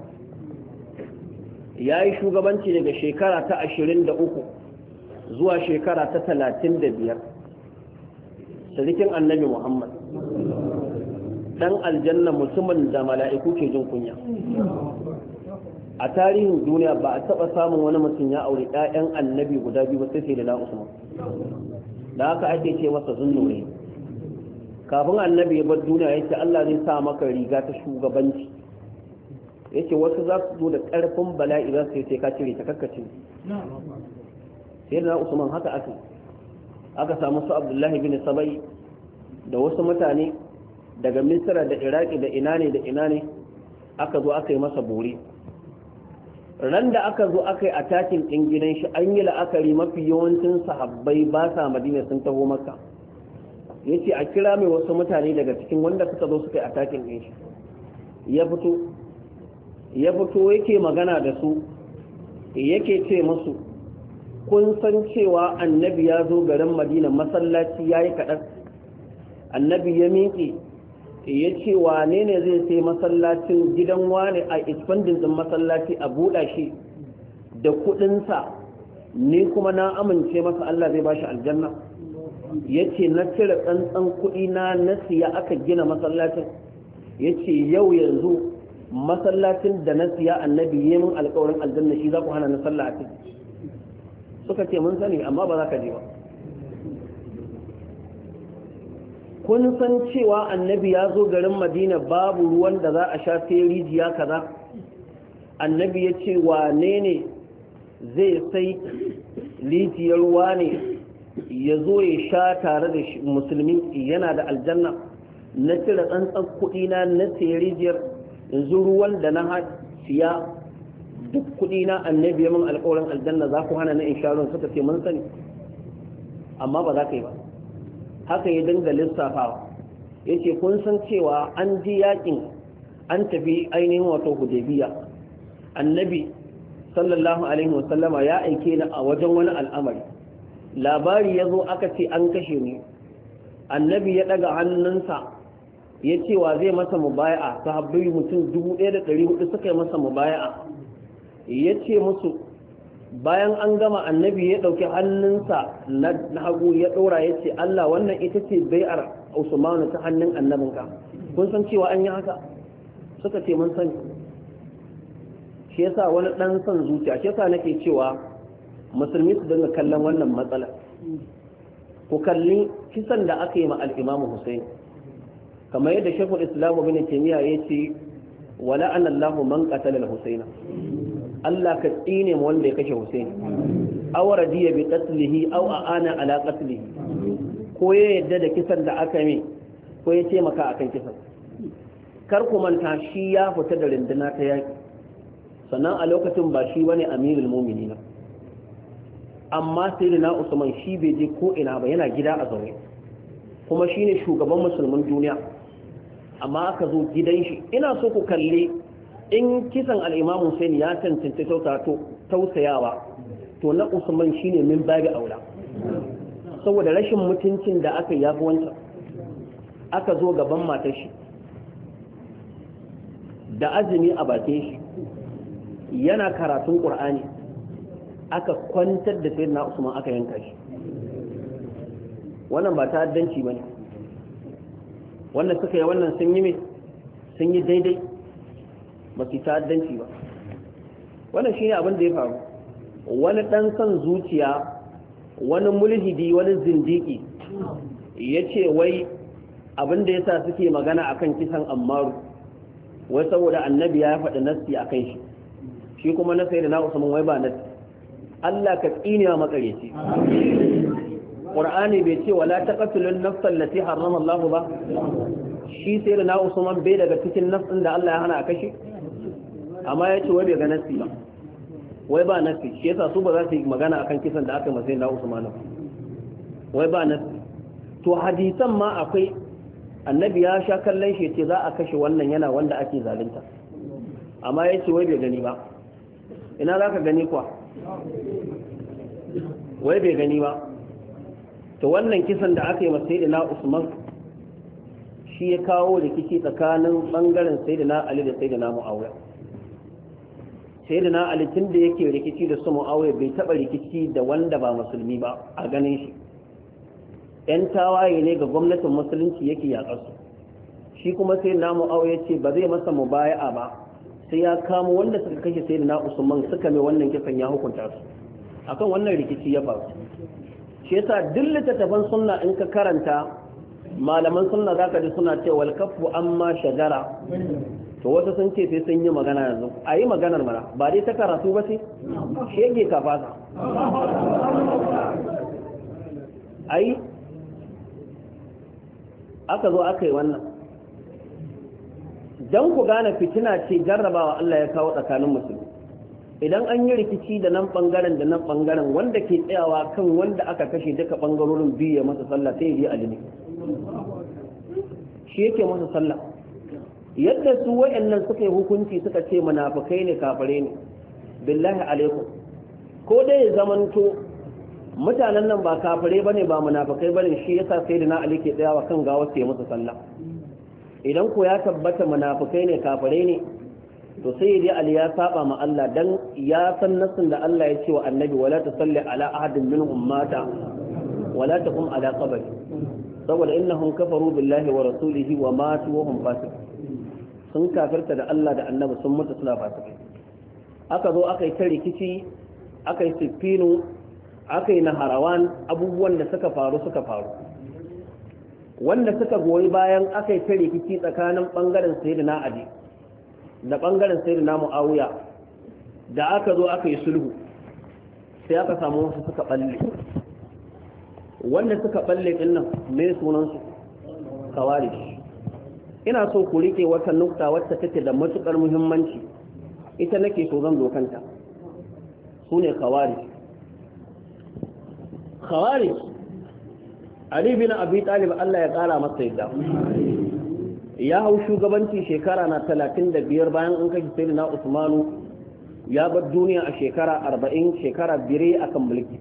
S2: ya yi shugabanci daga shekara ta 23 zuwa shekara ta 35, sadikin annabi Muhammad dan aljanna, mutumin da mala'iku ke jin kunya. A tarihin duniya ba a taba samun wani mutum ya aure ƴaƴan annabi guda biyu ba sai da Usman, da haka ake ce masa zunnure. Kafin annabi ya bar duniya yace Allah zai sa maka riga ta shugabanci, yace wasu za su zo da ƙarfin bala'i za su sai ka cire ta kakkace. Sai da Usman haka aka samu su Abdullahi bin Sabai da wasu mutane daga Misra da Iraki da ina ne aka zo aka yi masa bore. Ran da aka zo aka yi atakin ɗin gidan shi an yi la'akari mafi yawancin sahabbai ba sa Madina sun taho Makka. Yace a kira mai wasu mutane daga cikin wanda suka zo suka yi atakin ɗin shi. Ya fito yake magana da su, yake ce musu kun san cewa annabi ya zo garin Madina masallaci yayi kaɗan. Annabi ya miƙe ya ce wane ne zai sai masallacin gidan wane a expanding din masallaci a buɗa shi da kuɗinsa, ni kuma na amince masa Allah zai bashi aljanna. Ya ce na cire tsantsan kuɗi na siya aka gina masallacin. Ya ce yau yanzu masallacin da na siya annabi yi min alƙawarin aljanna shi za ku hana na sallah a ciki. Suka ce mun sani amma ba za ka je ba. Kun san cewa annabi ya zo garin Madina babu ruwan da za a sha sai rijiya kaza. Annabi ya ce wane ne zai sai rijiyar ruwa ne ya zo ya sha tare da musulmi yana da aljanna. Na cire tsantsan kuɗi na sai rijiyar, yanzu ruwan da na siya duk kuɗi na annabi ya min alƙawarin aljanna za ku hana na in sha ruwan. Suka ce mun sani amma ba za ka yi ba. Haka ya dinga lissafawa, yace kun san cewa an ji yakin an tafi ainihin wato Hudaybiya, annabi sallallahu alaihi wasallama ya aike ni a wajen wani al'amari, labari ya zo aka ce an kashe ni. Annabi ya daga hannunsa ya ce wa zai masa mubaya'a, sahabbai mutum 1400 suka yi masa mubaya'a. Ya ce musu bayan an gama, annabi ya ɗauki hannunsa na hagu ya ɗora ya ce Allah wannan ita ce bai'ar Usmanu ta hannun annabinka. Kun san cewa an yi haka? Suka ce mun sani. Shi yasa wani ɗan son zuciya, shi yasa nake cewa musulmi su dinga kallon wannan matsala. Ku kalli kisan da aka yi ma al-Imam Hussein, kamar yadda Shaykhul Islam Ibn Taymiyyah ya ce wala anallahu man qatala al-Husayn, Allah ka tsine mu wanda ya kashe Hussein, aw radiya bi qatlihi aw aana ala qatlihi, ko ya yadda da kisan da aka yi ko ya ce maka akan kisan. Kar ku manta shi ya fita da rinduna ta yaki, sannan a lokacin ba shi bane amirul mu'minin, amma sayyidina Usman shi bai je ko ina ba, yana gida a zaune, kuma shine shugaban musulmin duniya, amma aka zo gidan shi. Ina so ku kalli in kisan al-Imam Hussein ya tantance tausayawa, to na Usman shine min babu aula, saboda rashin mutuncin da aka yafi wancan. Aka zo gaban matar shi da azumi a bakin shi yana karatun Qur'ani, aka kwantar da sayyidina Usman aka yanka shi. Wannan ba ta'addanci bane, wannan suka yi wannan sun yi daidai, ba su ta'addanci ba. Wannan shine abin da ya faru. Wani dan son zuciya, wani mulhidi, wani zindiki yace wai abin da yasa suke magana akan kisan Ammaru wai saboda annabi ya faɗi nassi akan shi. shi kuma na sayyidina Usman wai ba nasi Allah ka tsinewa makareci Qur'ani bai ce wala taqtulun nafsal lati harrama Allah ba shi sayyidina Usman bai daga cikin nafsin da Allah ya hana a kashe amma yace wai bai ga nasi ba wai ba nasi shi yasa su ba za su yi magana akan kisan da aka masa sayyidina Usman wai ba nasi to hadisan ma akwai annabi ya sha kallon shi ce za a kashe wannan yana wanda ake zalunta amma yace wai bai gani ba ina za ka gani kuwa wai bai gani ba to wannan kisan da aka yi masa sayyidina Usman shi ya kawo rikici tsakanin bangaren sayyidina Ali da sayyidina Muawiya sayyidina Ali tun da yake rikici da su Muawiya bai taba rikici da wanda ba musulmi ba a ganin shi yan tawaye ne ga gwamnatin musulunci yake yakar su shi kuma sayyidina Muawiya ce ba zai masa mubaya'a ba sai ya kamo wanda suka kashe sayyidina Usman suka mai wannan kisan ya hukunta su akan wannan rikici ya faru shi yasa duk littattafan sunna in ka karanta malaman sunna zaka ji suna cewa wal kaffu amma shajara to wasu sun ce sai sun yi magana yanzu ayi maganar mana ba dai ta karatu ba sai shege ka fasa ai aka zo aka yi wannan dan ku gane fitina ce jarrabawa Allah ya kawo tsakanin musulmi idan an yi rikici da nan bangaren da nan bangaren wanda ke tsayawa kan wanda aka kashe duka bangarorin biyu ya masa sallah sai ya je alimi shi yake masa sallah yadda su wayannan suka yi hukunci suka ce munafikai ne kafare ne billahi alaikum ko dai ya zamanto mutanen nan ba kafare bane ba munafikai bane shi yasa sayyidina Ali ke tsayawa kan gawa sai ya masa sallah idan ko ya tabbata munafikai ne kafare ne to sai dai Ali ya saba ma Allah dan ya san nasin da Allah ya ce wa annabi wala tusalli ala ahadin minhum mata wala taqum ala qabri saboda innahum kafaru billahi wa rasulihi wa matu wa hum fasiqun sun kafirta da Allah da annabi sun mutu suna fasikai aka zo aka yi ta rikici aka yi sifinu aka yi naharawan abubuwan da suka faru wanda suka goyi bayan aka yi ta rikici tsakanin bangaren sayyidina Ali da ɓangaren sai da Muawiya da aka zo aka yi sulhu sai aka samu wasu suka ɓalle wanda suka ɓalle ɗin nan mai sunansu kawari ina so ku rike wata nukta wacce take da matuƙar muhimmanci ita nake so zan dokanta su ne kawari Ali bin Abi Talib Allah ya ƙara masa yadda ya hau shugabanci shekara na 35 bayan an kashe sayyidina Usmanu ya bar duniya a shekara 40 shekara bire akan mulki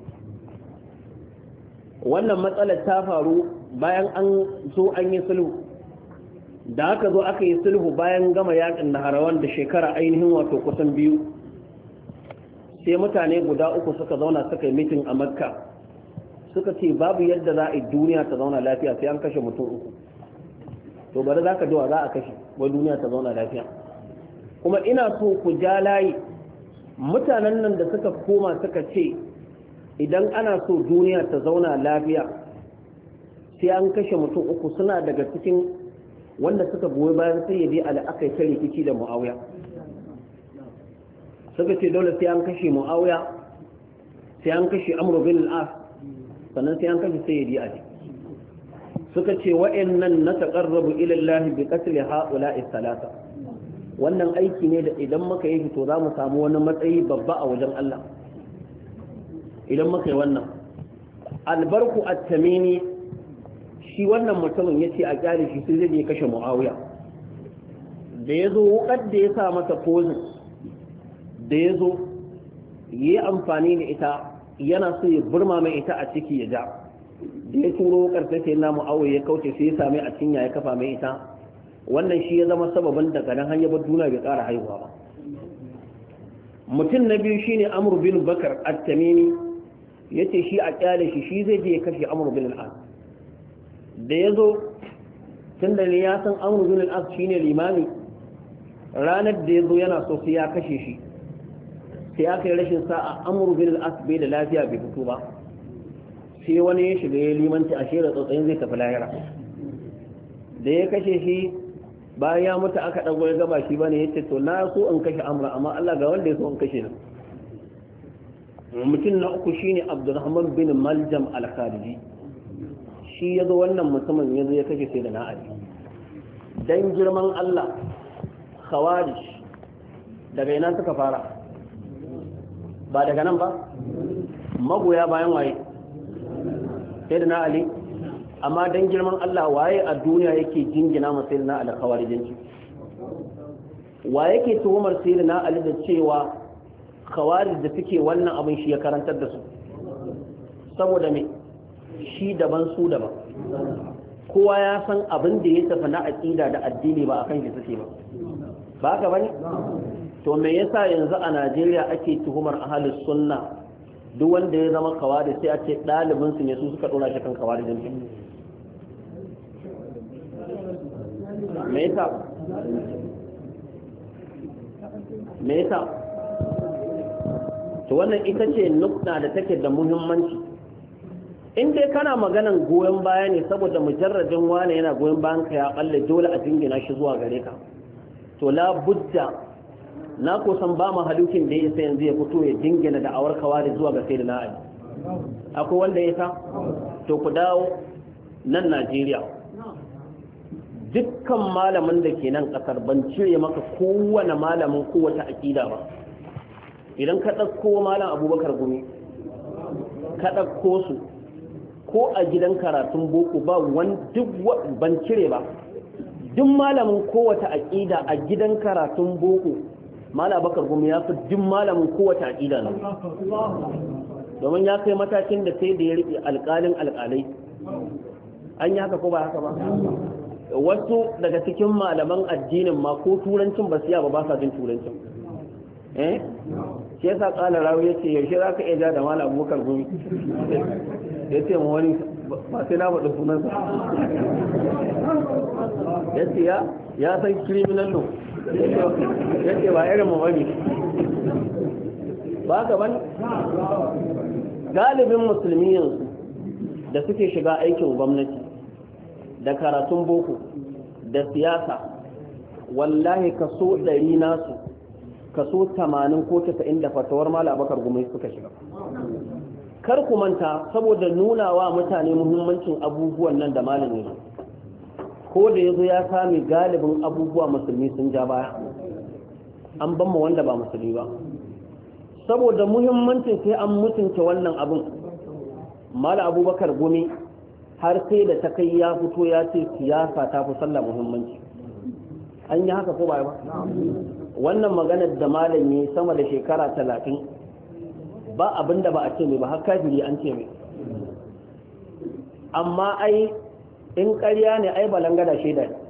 S2: wannan matsalar ta faru bayan an zo an yi sulhu da aka zo aka yi sulhu bayan gama yakin Naharawan da shekara ainihin wato kusan biyu sai mutane guda uku suka zauna suka yi mitin a Makka suka ce babu yadda za a yi duniya ta zauna lafiya sai an kashe mutum uku to bari za ka jiwa za a kashe wa duniya ta zauna lafiya kuma ina so ku ja layi mutanen nan da suka koma suka ce idan ana so duniya ta zauna lafiya sai an kashe mutum uku suna daga cikin wanda suka goyi bayan sai ya je aka yi ta rikici da Muawiya suka ce dole sai an kashe Muawiya sai an kashe Amr bin al-As sannan sai an kashe Sayyidi Ali suka ce wa'annan na taqarrabu ila Allah bi qatl ha'ula'i salasa wannan aiki ne da idan muka yi to za mu samu wani matsayi babba a wajen Allah idan muka yi wannan albarku at-tamimi shi wannan mutumin yace a kyale shi sai zai kashe Muawiya da yazo wukar da ya sa masa pozin da yazo yi amfani da ita yana so ya burma mai ita a ciki ya ja da ya turo karfe sai na Muawiya ya kauce sai ya same a cinya ya kafa mai ita wannan shi ya zama sababin daga nan hanyar duniya bai ƙara haihuwa ba mutum na biyu shine Amr bin Bakar at-Tamimi yace shi a kyale shi zai je ya kashe Amr bin al-As da yazo tunda ne ya san Amr bin al-As shine limami ranar da yazo yana so sai ya kashe shi sai aka yi rashin sa'a Amr bin al-As bai da lafiya bai fito ba sai wani ya shiga ya limanci a shera tsotsayin zai tafi lahira da ya kashe shi bayan ya mutu aka ɗago ya gaba shi bane yace to na so in kashe amra amma Allah ga wanda ya so in kashe ni. Mutum na uku shine Abdurrahman bin Maljam al-Khariji, shi yazo wannan mutumin yazo ya kashe sai da na Ali dan girman Allah. Khawarij daga ina suka fara? Ba daga nan ba? Magoya bayan waye? Sai da na Ali. Amma dan girman Allah waye a duniya yake jingina masa sai da na Ali khawarijinci? Wa yake tuhumar sai da na Ali da cewa khawarij da suke wannan abin shi ya karantar da su? Saboda me? Shi daban su daban. Kowa ya san abin da ya tafi na aqida da addini ba akan shi suke ba. Ba haka bane? To me yasa yanzu a Najeriya ake tuhumar ahlus sunna duk wanda ya zama khawarij sai a ce dalibin su ne su suka dora shi kan khawarijin? Me yasa? Me yasa? To wannan ita ce nukta da take da muhimmanci. In dai kana maganan goyon baya ne saboda mujarradin wane yana goyon bayan ka ya balle dole a jingina shi zuwa gare ka, to la budda na kusan ba mu halukin da yasa yanzu ya fito ya jingina da awar kawari zuwa ga sayyidina Ali. Akwai wanda ya sa? To ku dawo nan Najeriya, dukkan malamin da ke nan kasar ban cire maka kowane malamin kowace akida ba. Idan ka ɗauko malam Abubakar Gumi ka ɗauko su ko a gidan karatun boko ba wani duk ban cire ba, duk malamin kowace aƙida a gidan karatun boko malam Abubakar Gumi ya fi duk malamin kowace aƙida nan, domin ya kai matakin da sai da ya riƙe alƙalin alƙalai. An yi haka ko ba haka ba? Wasu daga cikin malaman addinin ma ko turancin ba siya ba sa jin turancin. Shi yasa kala rawi yace yaushe zaka iya ja da malam Abubakar Gumi? Yace mu wani ba sai na faɗi sunansa. Yace ya san criminal law. Yace ba irin mu bane. Ba ka bane? Galibin musulmi yanzu da suke shiga aikin gwamnati da karatun boko da siyasa, wallahi kaso 100 nasu kaso 80 ko 90 da fatawar Malam Abubakar Gumi suka shiga. Kar ku manta, saboda nuna wa mutane muhimmancin abubuwan nan da malami ko da yazo ya sami galibin abubuwa musulmi sun ja baya, an ban mu wanda ba musulmi ba. Saboda muhimmancin sai an mutunta wannan abun, Malam Abubakar Gumi har sai da ta kai ya fito ya ce siyasa ta fi sallah muhimmanci. An yi haka ko ba ba? Wannan maganar da malami sama da shekara 30 ba abinda ba a ce mai ba, har kafiri an ce mai. Amma ai in ƙarya ne ai balangada shaida ne.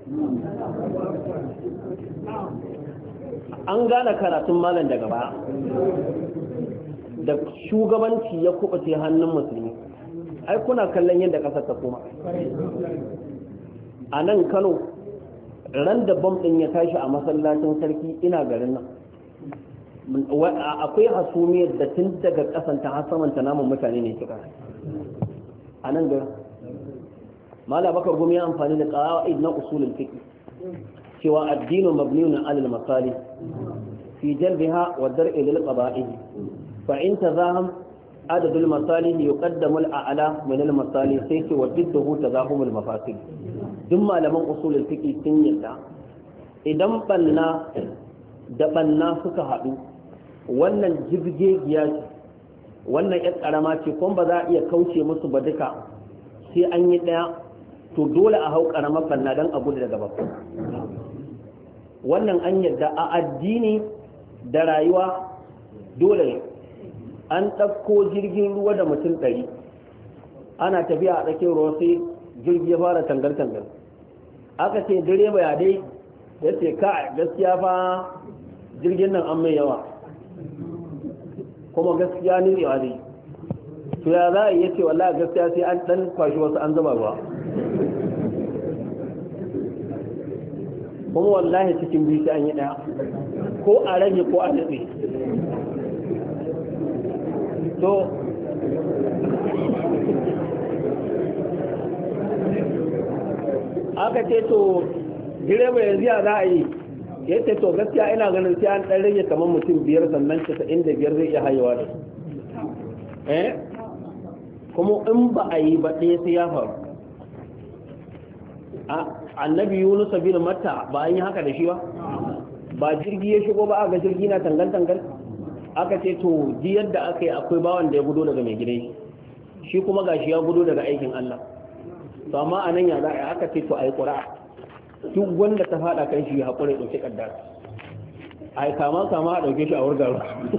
S2: An gane karatun malam daga baya da shugabanci ya kubuce hannun musulmi. Ai kuna kallon yadda ƙasar ta koma. A nan Kano ran da bam ɗin ya tashi a masallacin sarki ina garin nan, akwai hasumiyar da tun daga ƙasanta har samanta namun mutane ne kika a nan garin. Malam Abubakar Gumi ya amfani da qawaid na usulul fiqh cewa addinu mabniun ala al-masalih fi jalbiha wa dar'i lil qaba'ih fa in tazaham adad al-masalih yuqaddamu al-a'la min al-masalih sai ce wa diddahu tazahum al-mafasid. Duk malaman usulul fiqh sun yadda idan banna da banna suka haɗu, wannan jibgegiya ce, wannan ƴar ƙarama ce, kuma ba za a iya kauce musu ba duka, sai an yi ɗaya, to dole a hau ƙaramar banna don a gudu daga babba. Wannan an yadda a addini da rayuwa dole. An ɗauko jirgin ruwa da mutum 100 ana tafiya a tsakiyar ruwa sai jirgi ya fara tangar-tangar. Aka ce direba ya dai ya ce ka gaskiya fa jirgin nan an mai yawa, kuma gaskiya ne yawa dai. To ya za a yi yace wallahi gaskiya sai an dan kwashi wasu an zuba ruwa, kuma wallahi cikin biyu sai an yi daya, ko a rage ko a daɗe. To aka ce to direba yanzu ya za a yi ya ce to gaskiya ina ganin sai an ɗan rage kamar mutum 5 sannan 95 zai iya hayewa da su kuma in ba a yi ba ɗaya sai ya faru annabi Yunus bin Matta ba an yi haka da shi ba jirgi ya shigo ba aka jirgi na tangal aka ce to ji yadda aka yi akwai bawan da ya gudo daga mai gidan shi kuma gashi ya gudo daga aikin Allah to amma anan ya za a aka ce to ayi qur'a duk wanda ta fada kan shi hakuri dauke kaddara ai kama a dauke shi a wurgaru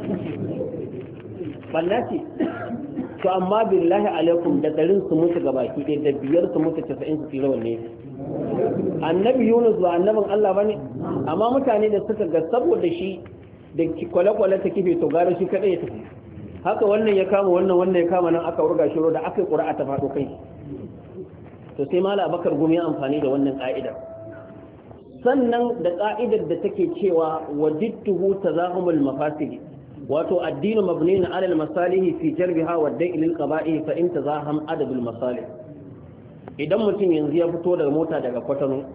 S2: ballati to amma billahi alaikum da darin su mutu gabaki ɗaya da biyar su mutu 90 su tsira wanne annabi Yunus ba annabin Allah bane amma mutane da suka ga saboda shi da kwale-kwale ta kife to gara shi kadai ya tafi haka wannan ya kama wannan ya kama nan aka wurga shi da aka yi ƙura'a ta faɗo kai to sai mala bakar gumi amfani da wannan ƙa'idar sannan da ƙa'idar da take cewa wajidtuhu tazahumul mafasid wato addinu mabniun ala al-masalih fi jalbiha wa dai lil qaba'i fa in tazaham adabul masalih idan mutum yanzu ya fito daga mota daga Kwatano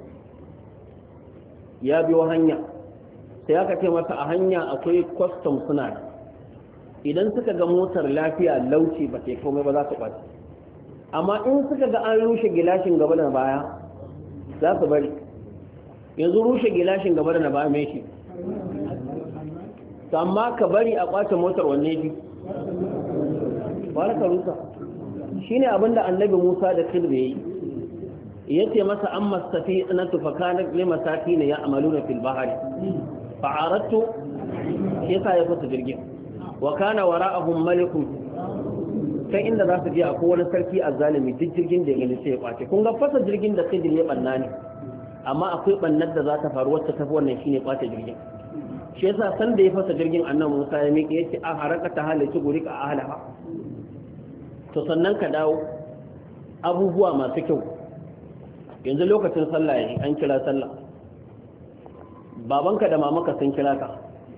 S2: ya biyo hanya sai aka ce masa a hanya akwai custom suna idan suka ga motar lafiya lauci ba sai komai ba za su ɓaci amma in suka ga an rushe gilashin gaba da baya za su bari yanzu rushe gilashin gaba da baya mai shi amma ka bari a kwace motar wanne bi ba ka rusa shine abinda annabi Musa da Khidir yayi yace masa amma safinatu fa kanat limasakin ya'maluna fil bahri fa'arattu yasa ya fita jirgin wa kana wara'ahum malikun kai inda za su je a kowane sarki azzalimi duk jirgin da ya gani sai ya kwace kun ga fasa jirgin da Khidir ya banna ne amma akwai bannar da za ta faru wacce tafi wannan shine kwace jirgin shi yasa san da ya fasa jirgin annabi Musa ya miƙe yace a harakata halaki guri ka ahlaha to sannan ka dawo abubuwa masu kyau yanzu lokacin sallah yayi an kira sallah babanka da mamaka sun kira ka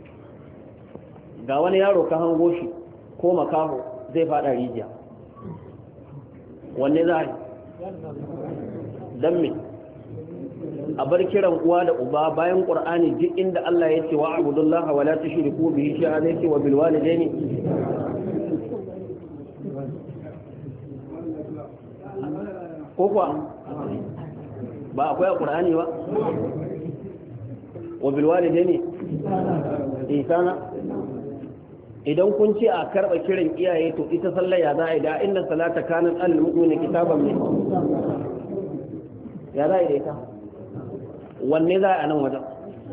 S2: ga wani yaro ka hango shi ko makaho zai fada rijiya wanne za a yi don me a bar kiran uwa da uba bayan ƙur'ani duk inda Allah ya ce wa abudullah wa la tushriku bihi shay'a zai ce wa bil walidaini ko kuwa ba akwai a ƙur'ani ba wa bil walidaini ihsana idan kun ce a karba kiran iyaye to ita sallah ya za a yi da inna salata kanat al mu'mina kitaban ne ya za a yi da ita wanne za a nan wajen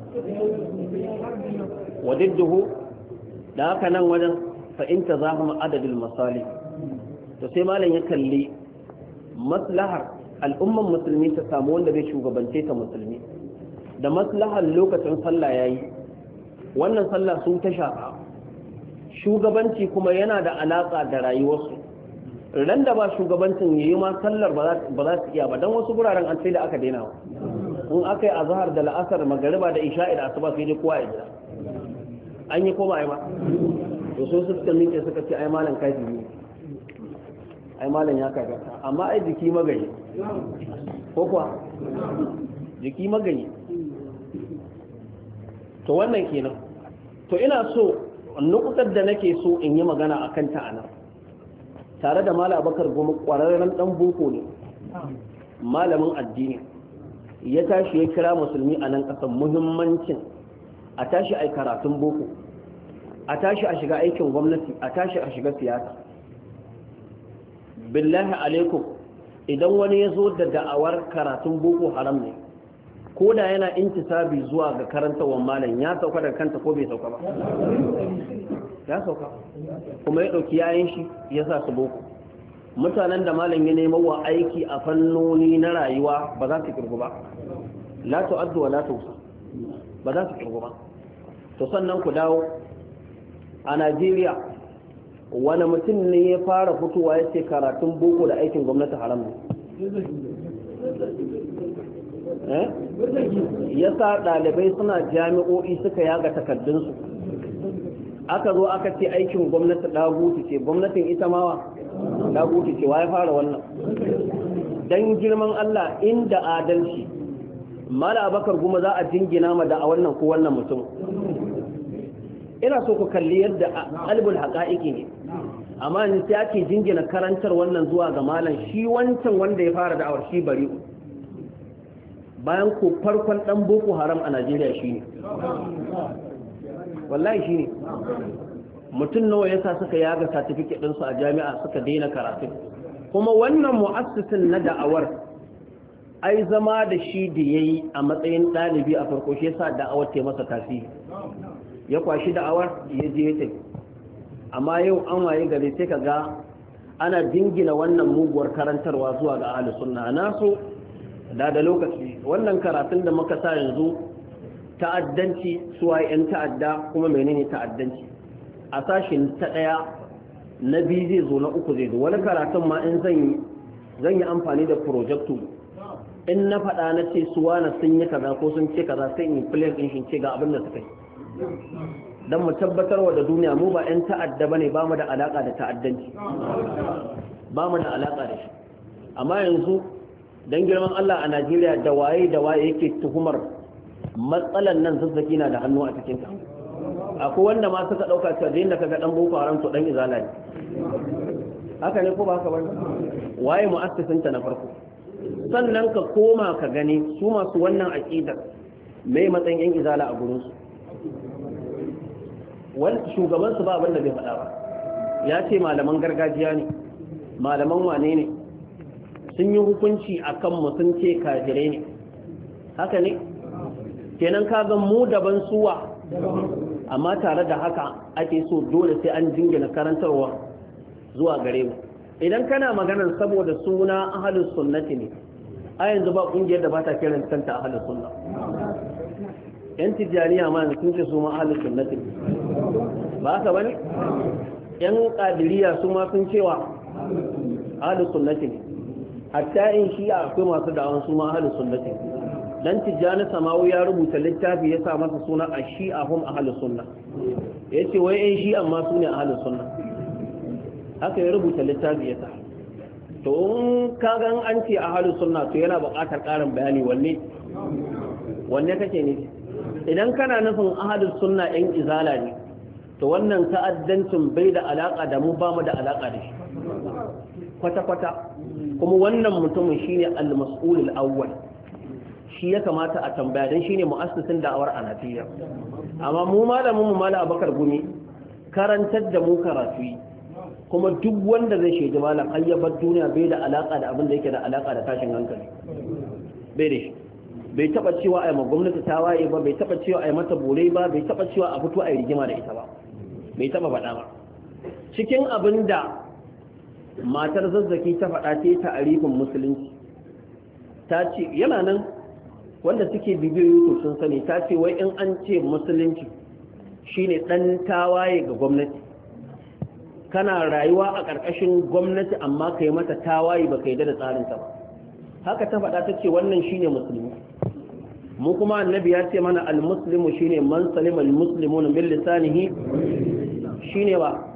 S2: wadidduhu da haka nan wajen fa in tazahama adadul masali to sai malam ya kalli maslahar al'umman musulmi ta samu wanda zai shugabance ta musulmi da maslahar lokacin sallah yayi wannan sallah sun ta shafa shugabanci kuma yana da alaka da rayuwarsu ran da ba shugabancin yayi ma sallar ba za su iya ba dan wasu guraren an sai da aka daina in aka yi azhar da la'asar magariba da isha'i da asuba sai dai kowa ya jira an yi koma ai ma to so suka minke suka ce ai malam kafi ne ai malam ya kaga amma ai jiki magani ko kuwa jiki magani to wannan kenan to ina so nukutar da nake so in yi magana akan ta anan tare da malam Abubakar Goma kwararren dan boko ne malamin addini ya tashi ya kira musulmi a nan ƙasar muhimmancin a tashi a karatun boko a tashi a shiga aikin gwamnati a tashi a shiga siyasa billahi alaikum idan wani ya zo da da'awar karatun boko haram ne ko da yana intisabi zuwa ga karantawan malam ya sauka daga kanta ko bai sauka ba ya sauka kuma ya ɗauki yayin shi ya sa su boko mutanen da malam ya nemo wa aiki a fannoni na rayuwa ba za su kirgu ba la tu'addu wa la tuhsa ba za su kirgu ba to sannan ku dawo a Najeriya wani mutum ne ya fara fitowa ya ce karatun boko da aikin gwamnati haram ne ya sa ɗalibai suna jami'o'i suka yaga takardunsu aka zo aka ce aikin gwamnati ɗagutu ce gwamnatin ita mawa ɗagutu ce wa ya fara wannan don girman Allah inda adalci mala abakar kuma za a jingina ma da a wannan ko wannan mutum ina so ku kalli yadda albul haqa'iqi ne amma ni sai ake jingina karantar wannan zuwa ga malam shi wancan wanda ya fara da'awar shi bari bayan ko farkon dan boko haram a Najeriya shine wallahi shine mutum nawa yasa suka yaga certificate din su a jami'a suka daina karatu kuma wannan mu'assisin na da'awar ai zama da shi da yayi a matsayin dalibi a farko shi yasa da'awar ta masa tasiri ya kwashi da'awar ya je ya tafi amma yau an waye gare sai kaga ana dingina wannan muguwar karantarwa zuwa ga ahlus sunna na so da lokaci wannan karatun da muka sa yanzu ta'addanci suwa yan ta'adda kuma menene ta'addanci a sashin ta daya na biyu zai zo na uku zai zo wani karatun ma in zan yi amfani da projecto in na faɗa na ce suwa na sun yi kaza ko sun ce kaza sai in play din shi ce ga abin da suka yi don mu tabbatarwa da duniya mu ba 'yan ta'adda ba ne ba mu da alaƙa da ta'addanci ba mu da alaƙa da shi amma yanzu don girman Allah a Najeriya da waye yake tuhumar matsalan nan zazzaki na da hannu a cikinta akwai wanda ma suka ɗauka cewa da kaga ɗan boko haram to ɗan izala ne haka ne ko ba haka ba waye mu'assisinta na farko sannan ka koma ka gani su masu wannan aƙidar mai matsayin 'yan izala a gurinsu wani shugabansu ba abin da bai faɗa ba ya ce malaman gargajiya ne malaman wane ne sun yi hukunci a kanmu sun ce kafirai ne haka ne kenan kaga mu daban suwa amma tare da haka ake so dole sai an jingina karantarwa zuwa gare mu idan kana maganar saboda suna ahlus sunnati ne a yanzu ba kungiyar da ba ta kiran kanta ahlus sunna yan tijjaniya ma sun ce su ma ahlus sunnati ba haka bane yan qadiriyya su ma sun cewa ahlus sunnati ne hatta in shi'a akwai masu da'awan su ma ahlus sunnati dan tijjani samawi ya rubuta littafi ya sa masa suna ash-shi'a hum ahlus sunna yace wai yan shi'a ma su ne ahlus sunna haka ya rubuta littafi ya sa to in kaga an ce ahlus sunna to yana buƙatar ƙarin bayani wanne kake ne idan kana nufin ahlus sunna ɗan izala ne to wannan ta'addancin bai da alaka da mu ba mu da alaka da shi kwata-kwata kuma wannan mutumin shine al-mas'ul al-awwal shi ya kamata a tambaya dan shine mu'assisin da'awar a Najeriya amma mu malamin mu Malam Abubakar Gumi karantar da mu karatu kuma duk wanda zai shaidi malam ayyabar duniya bai da alaka da abin da yake da alaka da tashin hankali bai da shi bai taba cewa ai ma gwamnati ta waye ba bai taba cewa ai mata bore ba bai taba cewa a fito ai rigima da ita ba bai taba faɗa ba cikin abin da matar zazzaki ta faɗa ta arifin musulunci ta ce yana nan wanda suke bibiyar YouTube sun sani ta ce wai in an ce musulunci shine dan tawaye ga gwamnati kana rayuwa a ƙarƙashin gwamnati amma kai mata tawaye ba kai da tsarinta ba haka ta faɗa ta ce wannan shine musulmi mu kuma annabi ya ce mana al-muslimu shine man salima al-muslimuna min lisanihi shine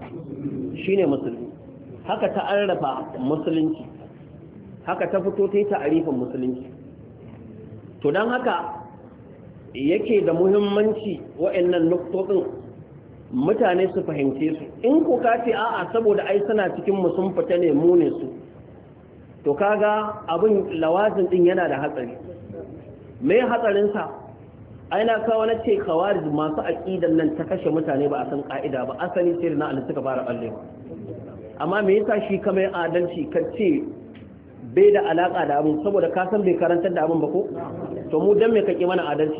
S2: musulmi haka ta arrafa musulunci haka ta fito ta yi ta'arifin musulunci to dan haka yake da muhimmanci wa'annan nuktotsin mutane su fahimce su in ko ka ce a'a saboda ai suna cikin mu sun fita ne mu ne su to kaga abin lawazin din yana da hatsari me hatsarin sa aina kawo na ce khawarij masu aqidan nan ta kashe mutane ba a san ka'ida ba asali sai na Allah suka fara ballewa amma me yasa shi kamar adalci kace bai da alaka da abin saboda ka san bai karantar da abin ba ko to mu dan me kake mana adalci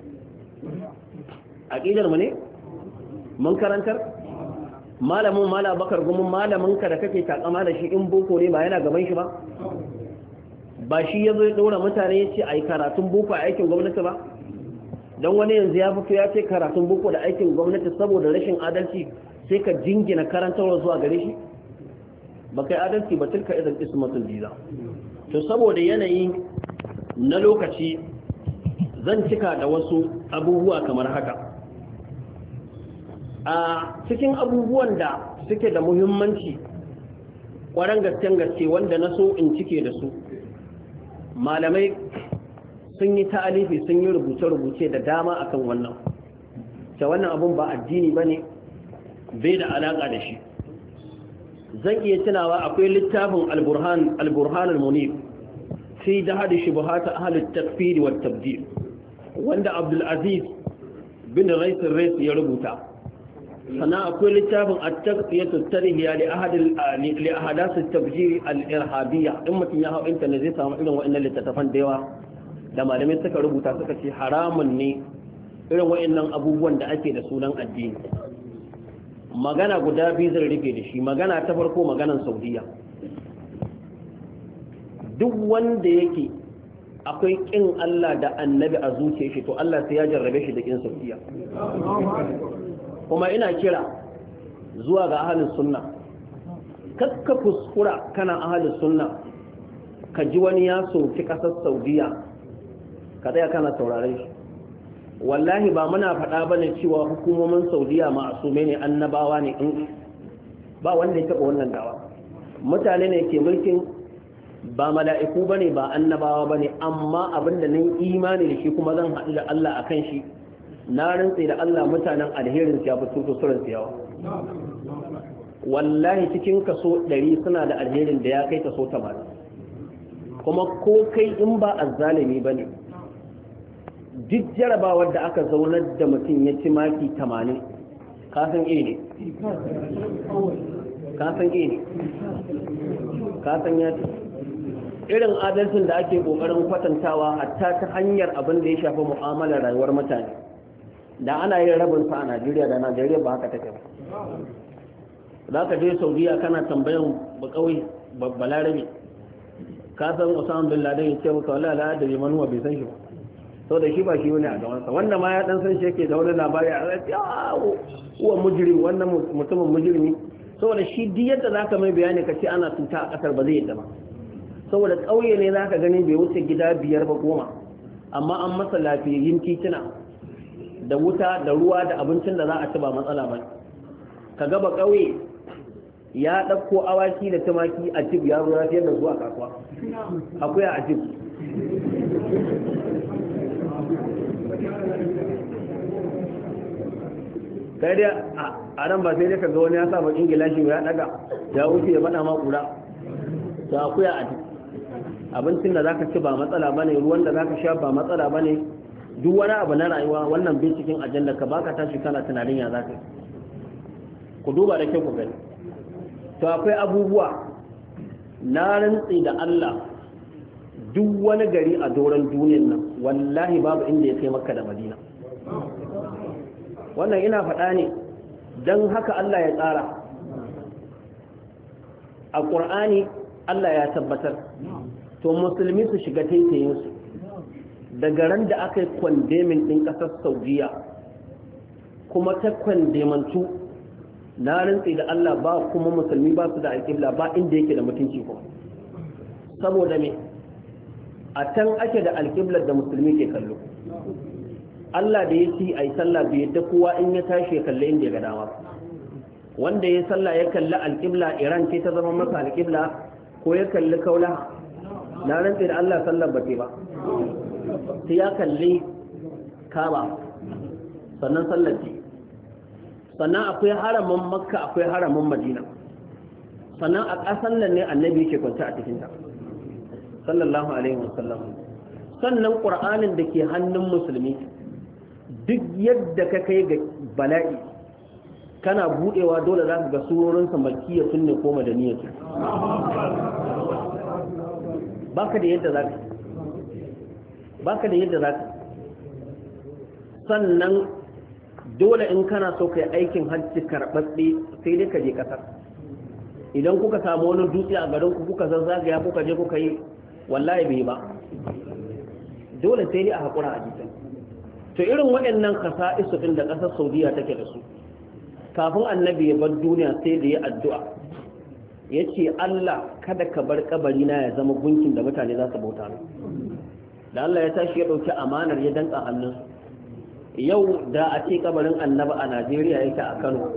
S2: aqidar mu ne mun karantar malamin Malam Bakar gumin malamin ka da kake takama da shi in boko ne ba yana gaban shi ba ba shi yazo ya dora mutane yace ai karatun boko a aikin gwamnati ba dan wani yanzu ya fito ya ce karatun boko da aikin gwamnati saboda rashin adalci sai ka jingina karantarwa zuwa gare shi ba kai adalci ba tilka idan ismatul jiza to saboda yanayi na lokaci zan cika da wasu abubuwa kamar haka a cikin abubuwan da suke da muhimmanci ƙwarar gaske wanda na so in cike da su malamai sun yi ta'alifi sun yi rubuce-rubuce da dama akan wannan ta wannan abun ba addini bane bai da alaka da shi. Zan iya tunawa akwai littafin al-burhan al-munif fi dahad shubuhat ahli at-takfir wa at-tabdil wanda Abdul Aziz bin Rais ya rubuta. Sannan akwai littafin at-taqiyatu at-tarhiya li ahadath at-tabjir al-irhabiyya in mutum ya hau internet zai samu irin wa'annan littattafan da yawa da malamai suka rubuta suka ce haramun ne irin wa'annan abubuwan da ake da sunan addini. Magana guda biyu zan rufe da shi. Magana ta farko maganan Saudiya. Duk wanda yake akwai kin Allah da annabi a zuciyar shi to Allah sai ya jarrabe shi da kin Saudiya. Kuma ina kira zuwa ga ahlus sunna, kakka kuskura kana ahlus sunna ka ji wani ya soki kasar Saudiya ka tsaya kana saurare shi. Wallahi ba muna faɗa bane cewa hukumomin Saudiya ma'asume ne, annabawa ne, ba wanda ya taɓa wannan dawa. Mutane ne ke mulkin, ba mala'iku bane ba annabawa bane, amma abinda nan imani da shi kuma zan haɗu da Allah akan shi, na rantse da Allah mutanen alherin ya fito to suran yawa. Wallahi cikin kaso 100 suna da alherin da ya kai kaso 80. Kuma ko kai in ba azzalimi bane, duk jarabawar da aka zaunar da mutum ya ci maki 80 kasan ne kasan ya ci irin adalcin da ake kokarin kwatantawa hatta ta hanyar abin da ya shafi mu'amalar rayuwar mutane da ana yin rabin sa a Najeriya da Najeriya ba haka take ba. Za ka je Saudiya kana tambayan bakawai balarabe ka san Osama bin Laden ya ce maka wallahi la da liman huwa bai san shi ba, sau da shi ba shi wani a gabansa, wanda ma ya dan san shi yake da wani labari a zai uwa mujrim, wannan mutumin mujrimi, saboda shi duk yadda za ka mai bayani ka ce ana tuta a kasar ba zai yadda ba, saboda ƙauye ne za ka gani bai wuce gida 5 ba 10, amma an masa lafiyayyin titina da wuta da ruwa da abincin da za a ci ba matsala ba. Ka gaba ƙauye ya ɗauko awaki da tumaki a jib ya ruwa fiye da zuwa kasuwa, akwai a jib. Kai dai a nan ba sai dai kaga wani ya sa bakin gilashi ya daga ya wuce ya bada ma kura to akuya a ji abincin da zaka ci ba matsala bane, ruwan da zaka sha ba matsala bane, duk wani abu na rayuwa wannan bai cikin ajanda ka baka tashi kana tunanin ya zaka. Ku duba da kyau ku gani to akwai abubuwa na rantsi da Allah, duk wani gari a doron duniyar nan wallahi babu inda ya kai Makka da Madina. Wannan ina faɗa ne don haka Allah ya tsara a ƙur'ani. Allah ya tabbatar to musulmi su shiga taitayinsu daga ran da aka yi kwandemin ɗin ƙasar Saudiya kuma ta kwandemantu, na rantsi da Allah ba kuma musulmi ba su da alƙibla ba inda yake da mutunci kuma, saboda me a can ake da alƙiblar da musulmi ke kallo. Allah da ya ci a yi sallah bai yadda kowa in ya tashi ya kalli inda ya ga dama. Wanda ya sallah ya kalli alƙibla Iran ce ta zama masa alƙibla, ko ya kalli kaula, na rantse da Allah sallar ba ce ba, sai ya kalli Kaaba sannan sallar ce. Sannan akwai haramin Makka akwai haramin Madina, sannan a ƙasan nan ne annabi yake kwance a cikinta sallallahu alaihi wasallam. Sannan ƙur'anin da ke hannun musulmi duk yadda ka kai ga bala'i kana budewa dole za ka ga surorinsa malkiya sun ne ko madaniya su, baka da yadda za ka. Sannan dole in kana so kai aikin hajji karɓaɓɓe sai dai ka je ƙasar. Idan kuka samu wani dutse a garin ku kuka zazzagaya kuka je kuka yi, wallahi bai ba, dole sai dai a haƙura a jikin. To irin waɗannan kasa'isu ɗin da ƙasar Saudiya take da su, kafin annabi ya bar duniya sai da ya addu'a ya ce Allah kada ka bar kabari na ya zama gunkin da mutane za su bauta mu. Da Allah ya tashi ya ɗauki amanar ya danka hannun. Yau da a ce kabarin annabi a Najeriya yake a Kano,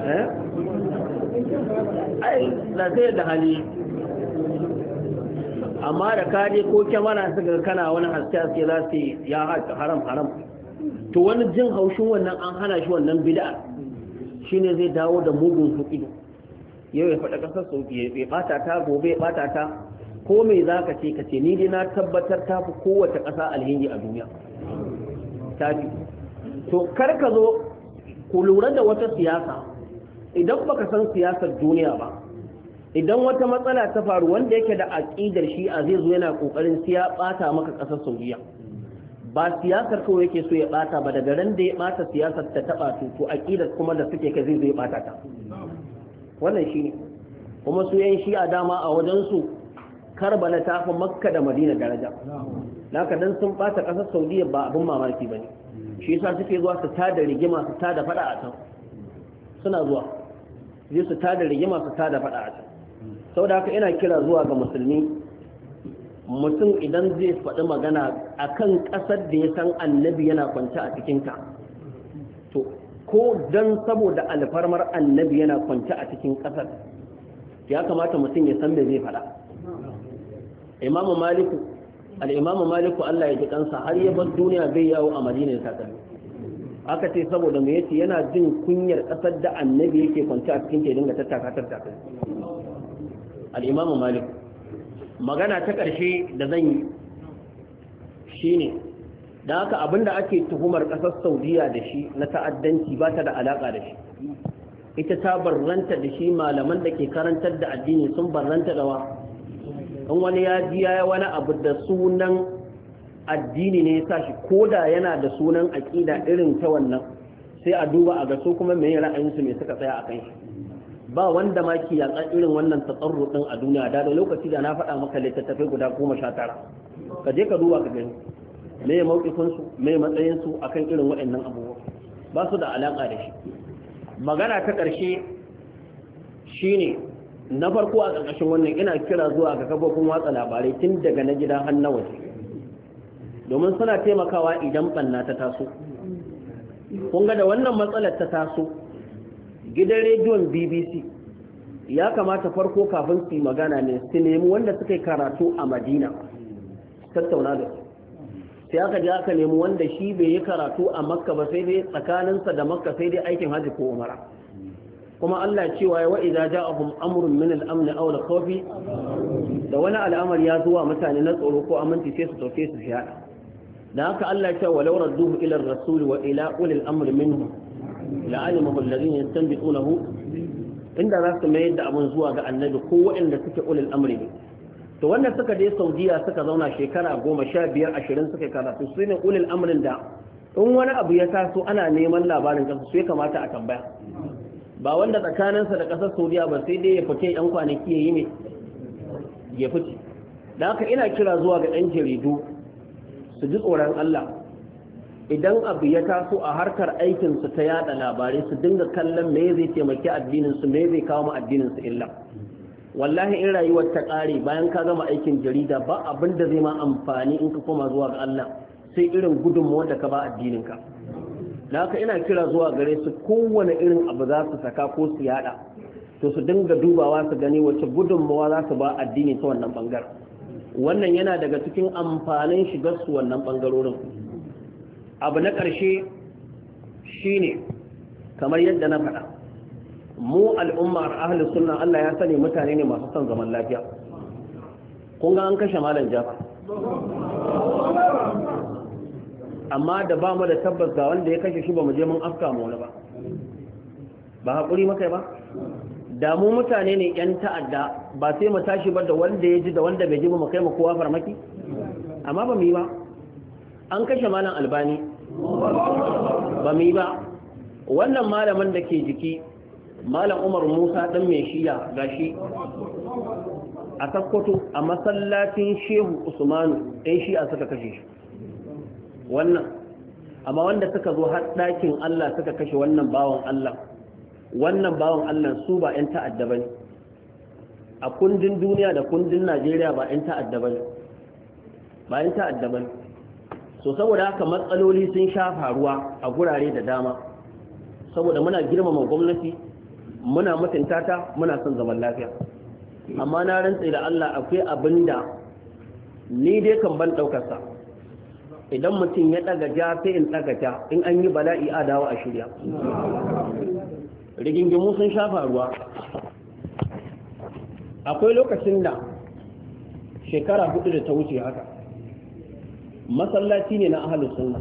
S2: ai da sai da hali amma da kaje ko kyamara suka kana wani haske za su ya haram to wani jin haushin wannan an hana shi wannan bid'a shine zai dawo da mugun ido yau ya faɗa ƙasar sauki ya ɓata ta gobe ya ɓata ta ko mai za ka ce ni dai na tabbatar ta fi kowace ƙasa alheri a duniya ta fi to kar ka zo ku lura da wata siyasa idan baka san siyasar duniya ba idan wata matsala ta faru wanda yake da aƙidar shi'a zai zo yana ƙoƙarin siya ɓata maka ƙasar saudiya ba siyasar kawai yake so ya ɓata ba daga ran da ya ɓata siyasar ta taɓa to aƙidar kuma da suke kai zai ɓata ta wannan shi ne kuma su yan shi'a dama a wajensu karbala ta fi makka da madina daraja naka dan sun ɓata ƙasar saudiya ba abin mamaki ba ne shi yasa suke zuwa su tada rigima su tada faɗa a can suna zuwa zai su tada rigima su tada faɗa a can sau da haka ina kira zuwa ga musulmi mutum idan zai faɗi magana a kan ƙasar da ya san annabi yana kwance a cikinta to ko don saboda alfarmar annabi yana kwance a cikin ƙasar ya kamata mutum ya san me zai faɗa imamu maliku Allah ya ji kansa har ya bar duniya bai yawo a madina ya takalmi aka ce saboda me yace yana jin kunyar ƙasar da annabi yake kwance a cikin ta ya dinga tattaka al'imamu malik magana ta ƙarshe da zan yi shi ne da haka abinda ake tuhumar ƙasar saudiya da shi na ta'addanci ba ta da alaƙa da shi ita ta barranta da shi malaman da ke karantar da addini sun barranta da wa in wani ya ji ya wani abu da sunan addini ne ya sa shi ko da yana da sunan aƙida irin ta wannan sai a duba a ga su kuma mai ra'ayinsu mai suka tsaya a kan shi ba wanda ma ke yaƙa irin wannan tsarru ɗin a duniya da lokaci da na faɗa maka littattafai guda 19 ka je ka duba ka gani me ya mawuƙifinsu me matsayinsu a kan irin waɗannan abubuwa ba su da alaƙa da shi magana ta ƙarshe shi ne na farko a ƙarƙashin wannan ina kira zuwa ga kafofin watsa labarai tun daga na gida har na waje domin suna taimakawa idan ɓanna ta taso kun ga da wannan matsalar ta taso gidan rediyon BBC ya kamata farko kafin su magana ne su nemi wanda suka yi karatu a Madina tattauna da su sai aka je aka nemi wanda shi bai yi karatu a Makka ba sai dai tsakaninsa da Makka sai dai aikin haji ko umara kuma Allah cewa ya wa'iza ja'ahum amrun min al-amn aw al-khawf da wani al'amari ya zuwa mutane na tsoro ko aminci sai su dauke su shiyada dan haka Allah ya ce walau radduhu ila ar-rasul wa ila ulil amri minhum la'alimahu alladhina yastanbitunahu inda za su mayar da abun zuwa ga annabi ko waɗanda suke ulil amri ne to wannan suka je Saudiya suka zauna shekara 10 15 20 suka karatu su ne ulil amrin da in wani abu ya taso ana neman labarin kansu su ya kamata a tambaya ba wanda tsakaninsa da ƙasar Saudiya ba sai dai ya fice yan kwanaki yayi ne ya fice da haka ina kira zuwa ga ɗan jaridu su ji tsoron Allah idan abu ya taso a harkar aikinsu ta yada labarai su dinga kallon me zai taimaki addininsu me zai kawo ma addininsu illa wallahi in rayuwar ta ƙare bayan ka gama aikin jarida ba abin da zai ma amfani in ka koma zuwa ga Allah sai irin gudunmawar da ka ba addininka da haka ina kira zuwa gare su kowane irin abu za su saka ko su yada to su dinga dubawa su gani wacce gudunmawa za su ba addini ta wannan bangaren wannan yana daga cikin amfanin shigar su wannan bangarorin abu na ƙarshe shine kamar yadda na faɗa mu al'ummar ahlus sunna Allah ya sani mutane ne masu son zaman lafiya kun ga an kashe malam Jafar amma da ba mu da tabbas ga wanda ya kashe shi ba mu je mun afka mu wani ba haƙuri makai ba da mu mutane ne yan ta'adda ba sai mu tashi ba da wanda ya ji da wanda bai ji ba mu kai mu kowa farmaki amma ba mu yi ba an kashe malam Albani ba mu yi ba wannan malamin da ke jiki malam Umar Musa dan mai shiya gashi a Sokoto a masallacin Shehu Usmanu ɗan shi'a suka kashe shi wannan amma wanda suka zo har ɗakin Allah suka kashe wannan bawan Allah su ba 'yan ta'adda bane a kundin duniya da kundin Najeriya ba 'yan ta'adda bane so saboda haka matsaloli sun sha faruwa a gurare da dama saboda muna girmama gwamnati muna mutunta ta muna son zaman lafiya amma na rantsa da Allah akwai abinda ni dai kan ban ɗaukarsa idan mutum ya ɗaga ja sai in ɗaga ja in an yi bala'i a dawo a shirya rigingimu sun shafa ruwa akwai lokacin da shekara 4 da ta wuce haka masallaci ne na ahalus sunna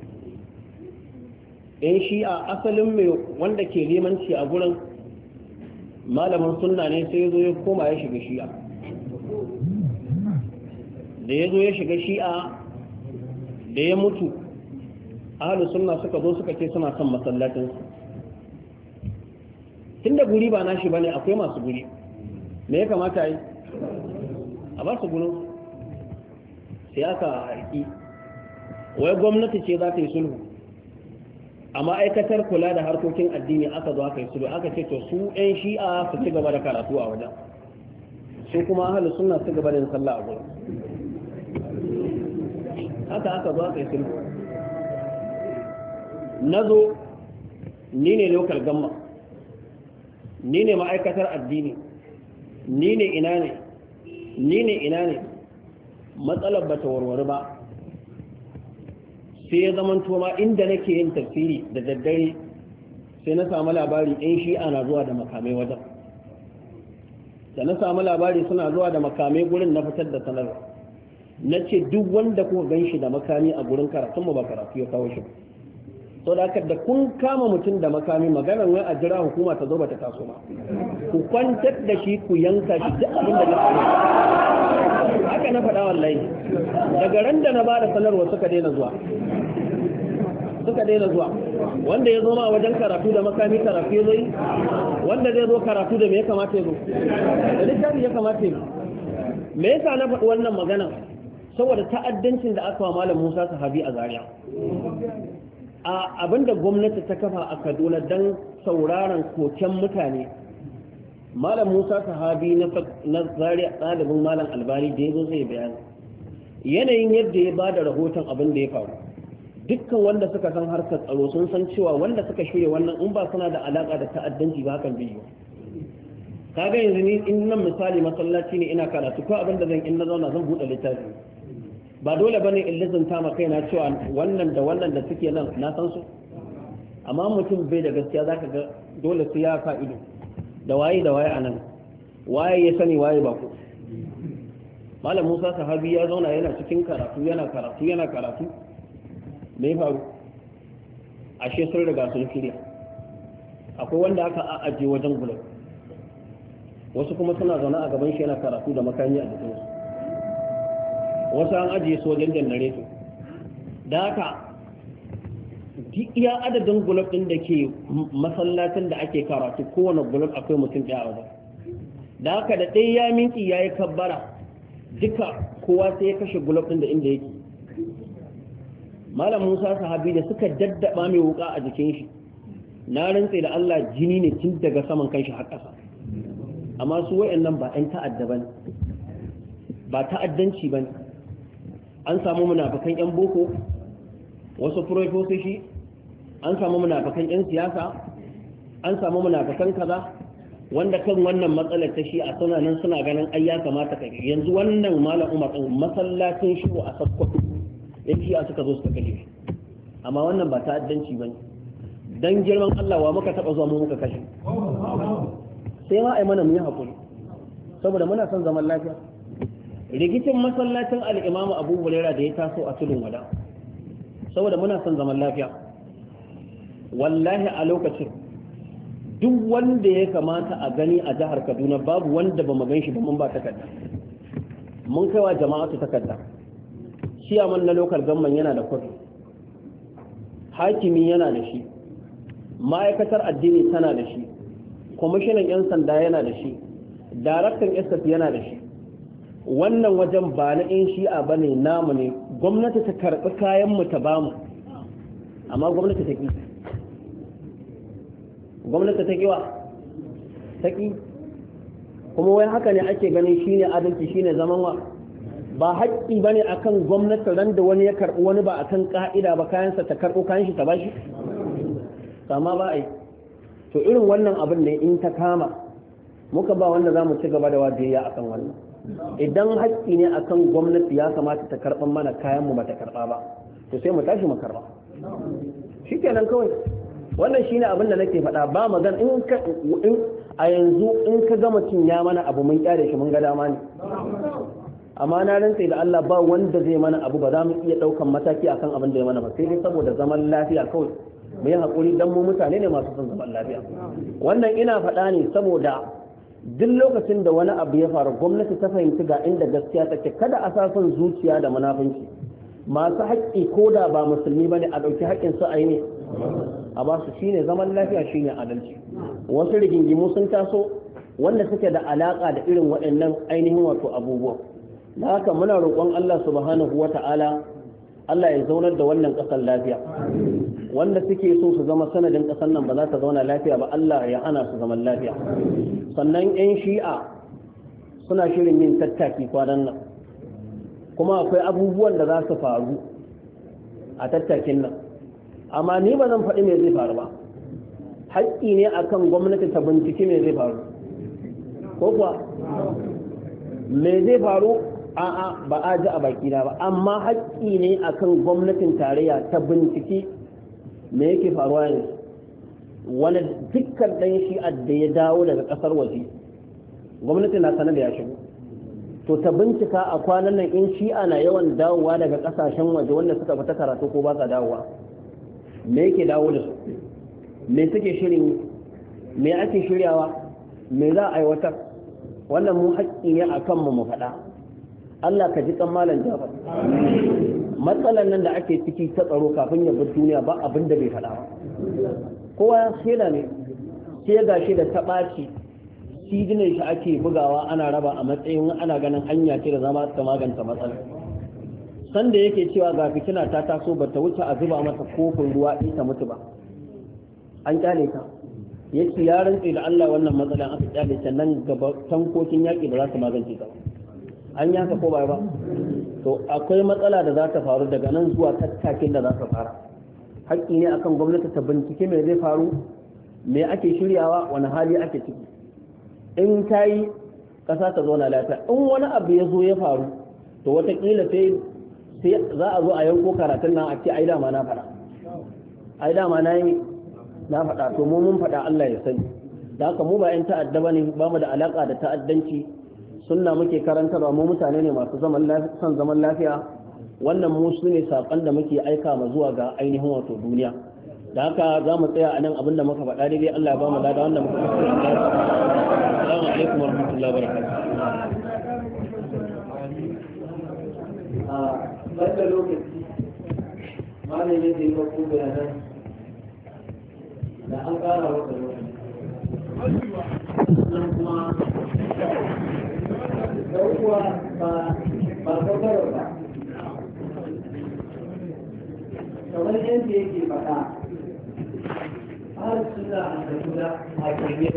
S2: in shi a asalin mai wanda ke limanci a gurin malamin sunna ne sai ya zo ya koma ya shiga shi'a da ya zo ya shiga shi'a da ya mutu ahalus sunna suka zo suka ce suna son masallacin tunda guri ba nashi bane akwai masu guri me ya kamata yi a ba su gurin sai aka haƙi wai gwamnati ce za ta yi sulhu a ma'aikatar kula da harkokin addini aka zo aka yi sulhu aka ce to su 'yan shi'a su ci gaba da karatu a wajen su kuma ahalus sunna su gaba da yin sallah a gurin haka aka zo aka yi sulhu na zo ni ne local gamma ni ne ma'aikatar addini ni ne ina ne matsalar ba ta warware ba sai ya zaman ma inda nake yin tafsiri da daddare sai na samu labari ɗan shi'a na zuwa da makamai wajen da na samu labari suna zuwa da makamai gurin na fitar da sanarwa na ce duk wanda kuka gan shi da makami a gurin karatun ba karatu ya kawo shi ba so da haka da kun kama mutum da makami maganar wai a jira hukuma ta zo ba ta taso ba ku kwantar da shi ku yanka shi duk abin da na faɗa haka na faɗa wallahi daga ran da na ba da sanarwa suka daina zuwa wanda ya zo ma wajen karatu da makami karatu ya zai wanda zai zo karatu da me ya kamata ya zo da littafi ya kamata ya me yasa na faɗi wannan magana saboda ta'addancin da aka wa malam Musa Sahabi a Zaria a abinda gwamnati ta kafa a Kaduna don sauraron koken mutane malam Musa Sahabi na Zaria ɗalibin malam Albani da ya zo zai bayani yanayin yadda ya ba da rahoton abin da ya faru dukkan wanda suka san harkar tsaro sun san cewa wanda suka shirya wannan in ba suna da alaka da ta'addanci ba hakan biyu kaga yanzu ni in nan misali masallaci ne ina karatu ko abin da zan in na zauna zan buɗe littafi ba dole bane in lizinta ma kaina cewa wannan da suke nan na san su amma mutum bai da gaskiya zaka ga dole su ya fa'ido da waye a nan waye ya sani waye ba ku malam Musa Sahabi ya zauna yana cikin karatu yana karatu me ya faru ashe sun riga sun shirya akwai wanda aka ajiye wajen gulab wasu kuma suna zaune a gaban shi yana karatu da makami a jikinsu wasu an ajiye su wajen janareto da haka iya adadin gulab ɗin da ke masallacin da ake karatu kowane gulab akwai mutum ɗaya a wajen da haka da ɗaya ya minki ya yi kabbara duka kowa sai ya kashe gulab ɗin da inda yake malam Musa Sahabi da suka daddaba mai wuka a jikin shi na rantse da Allah jini ne tun daga saman kanshi har ƙasa amma su wayannan ba ɗan ta'adda bane ba ta'addanci bane an samu munafikan ƴan boko wasu profesoshi an samu munafikan ƴan siyasa an samu munafikan kaza wanda kan wannan matsalar ta shi a sunanan suna ganin ai ya kamata kai yanzu wannan malam Umar din masallacin shi a Sokoto yake a suka zo suka kashe amma wannan ba ta'addanci bane dan girman Allah wa muka taba zuwa mu muka kashe sai ma ai mana mu yi hakuri saboda muna son zaman lafiya rigicin masallacin al-Imam Abu Hurairah da ya taso a tudun wada saboda muna son zaman lafiya wallahi a lokacin duk wanda ya kamata a gani a jihar Kaduna babu wanda ba mu gan shi ba mun ba takarda mun kaiwa jama'atu takarda ciyaman na local government yana da kwafi hakimi yana da shi ma'aikatar addini tana da shi kwamishinan 'yan sanda yana da shi daraktan sf yana da shi wannan wajen ba na 'yan shi'a ba ne namu ne gwamnati ta karɓi kayanmu ta bamu amma gwamnati ta ƙi ta ƙi kuma wai haka ne ake ganin shine adalci shine zaman wa ba haƙƙi bane akan gwamnati ran da wani ya karɓi wani ba akan ka'ida ba kayansa ta karɓo kayan shi ta bashi kama ba ai to irin wannan abin ne in ta kama muka ba wanda zamu ci gaba da wajiyya akan wannan idan haƙƙi ne akan gwamnati ya kamata ta karɓar mana kayan mu bata karɓa ba to sai mu tashi mu karɓa shikenan kawai wannan shine abin da nake faɗa ba magana in a yanzu in ka ga mutum ya mana abu mun kyale shi mun ga dama ne amma na rantse da Allah ba wanda zai mana abu ba za mu iya ɗaukan mataki akan abin da ya mana ba sai dai saboda zaman lafiya kawai mu yi haƙuri dan mu mutane ne masu son zaman lafiya wannan ina faɗa ne saboda duk lokacin da wani abu ya faru gwamnati ta fahimci ga inda gaskiya take kada a sa son zuciya da munafunci masu haƙƙi ko da ba musulmi bane a ɗauki haƙƙin su a yi ne a ba su shine zaman lafiya shine adalci wasu rigingimu sun taso wanda suke da alaƙa da irin waɗannan ainihin wato abubuwa da haka muna roƙon Allah subhanahu wata'ala Allah ya zaunar da wannan ƙasar lafiya wanda suke so su zama sanadin ƙasar nan ba za ta zauna lafiya ba Allah ya hana su zaman lafiya sannan 'yan shi'a suna shirin yin tattaki kwanan nan kuma akwai abubuwan da za su faru a tattakin nan amma ni ba zan faɗi me zai faru ba haƙƙi ne akan gwamnati ta bincike me zai faru ko kuwa me zai faru a'a ba a ji a baki na ba amma haƙƙi ne akan gwamnatin tarayya ta bincike me yake faruwa ne wani dukkan ɗan shi'a da ya dawo daga ƙasar waje gwamnati na sanar da ya shigo to ta bincika a kwanan nan in shi'a na yawan dawowa daga ƙasashen waje wanda suka fita karatu ko ba sa dawowa me yake dawo da su me suke shirin me ake shiryawa me za a aiwatar wannan mu haƙƙi ne a kanmu mu faɗa Allah ka ji kan malam Jafar matsalan nan da ake ciki ta tsaro kafin ya bar duniya ba abin da bai faɗa ba kowa shaida ne sai ga shi da ta ɓaci sidinin shi ake bugawa ana raba a matsayin ana ganin hanya ce da zama ta magance matsalar sanda yake cewa ga fitina ta taso ba ta wuce a zuba mata kofin ruwa ita mutu ba an kyale ta yake ya rantse da Allah wannan matsalan aka kyale ta nan gaba tankokin yaƙi da za su magance ta an yaka ko ba to akwai matsala da za ta faru daga nan zuwa tattakin da za ta fara haƙƙi ne akan gwamnati ta bincike me zai faru me ake shiryawa wani hali ake ciki in ta yi ƙasa ta zauna lafiya in wani abu ya zo ya faru to watakila sai za a zo a yanko karatun nan a ce ai dama na faɗa ai dama na faɗa to mu mun faɗa Allah ya sani da haka mu ba 'yan ta'adda bane ba mu da alaka da ta'addanci sunna muke karantarwa mu mutane ne masu son zaman lafiya wannan mu su ne saƙon da muke aika ma zuwa ga ainihin wato duniya da haka za mu tsaya a nan abinda muka faɗa daidai Allah ya ba mu lada wanda muka faɗa assalamu alaikum wa rahmatullahi wa barakatuh
S1: banda lokaci malamin da ya ko bayanan da an ƙara wata lokaci sannan kuma ɗaukuwa ba kwakwarar ba kamar yadda yake faɗa har suna a kaduna a kanye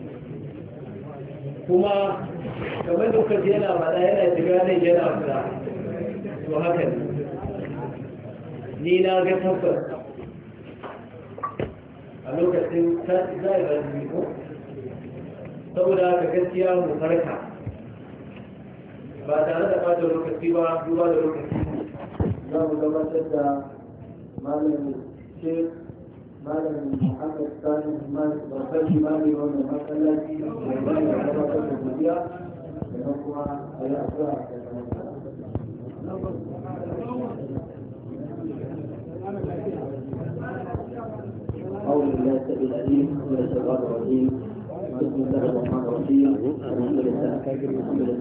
S1: kuma kamar da kuka yana faɗa yana shiga nan yana fura to haka ne ni na ga tabbas a lokacin za a yi ko saboda haka gaskiya mu farka ba tare da ɓata lokaci ba duba da lokaci za mu gabatar da malamin shek malamin muhammad sani babbar imani wanda masallaci da bayan da gabatar da godiya da kuma a yi addu'a da أعوذ بالله السميع العليم من الشيطان الرجيم بسم الله الرحمن الرحيم الحمد لله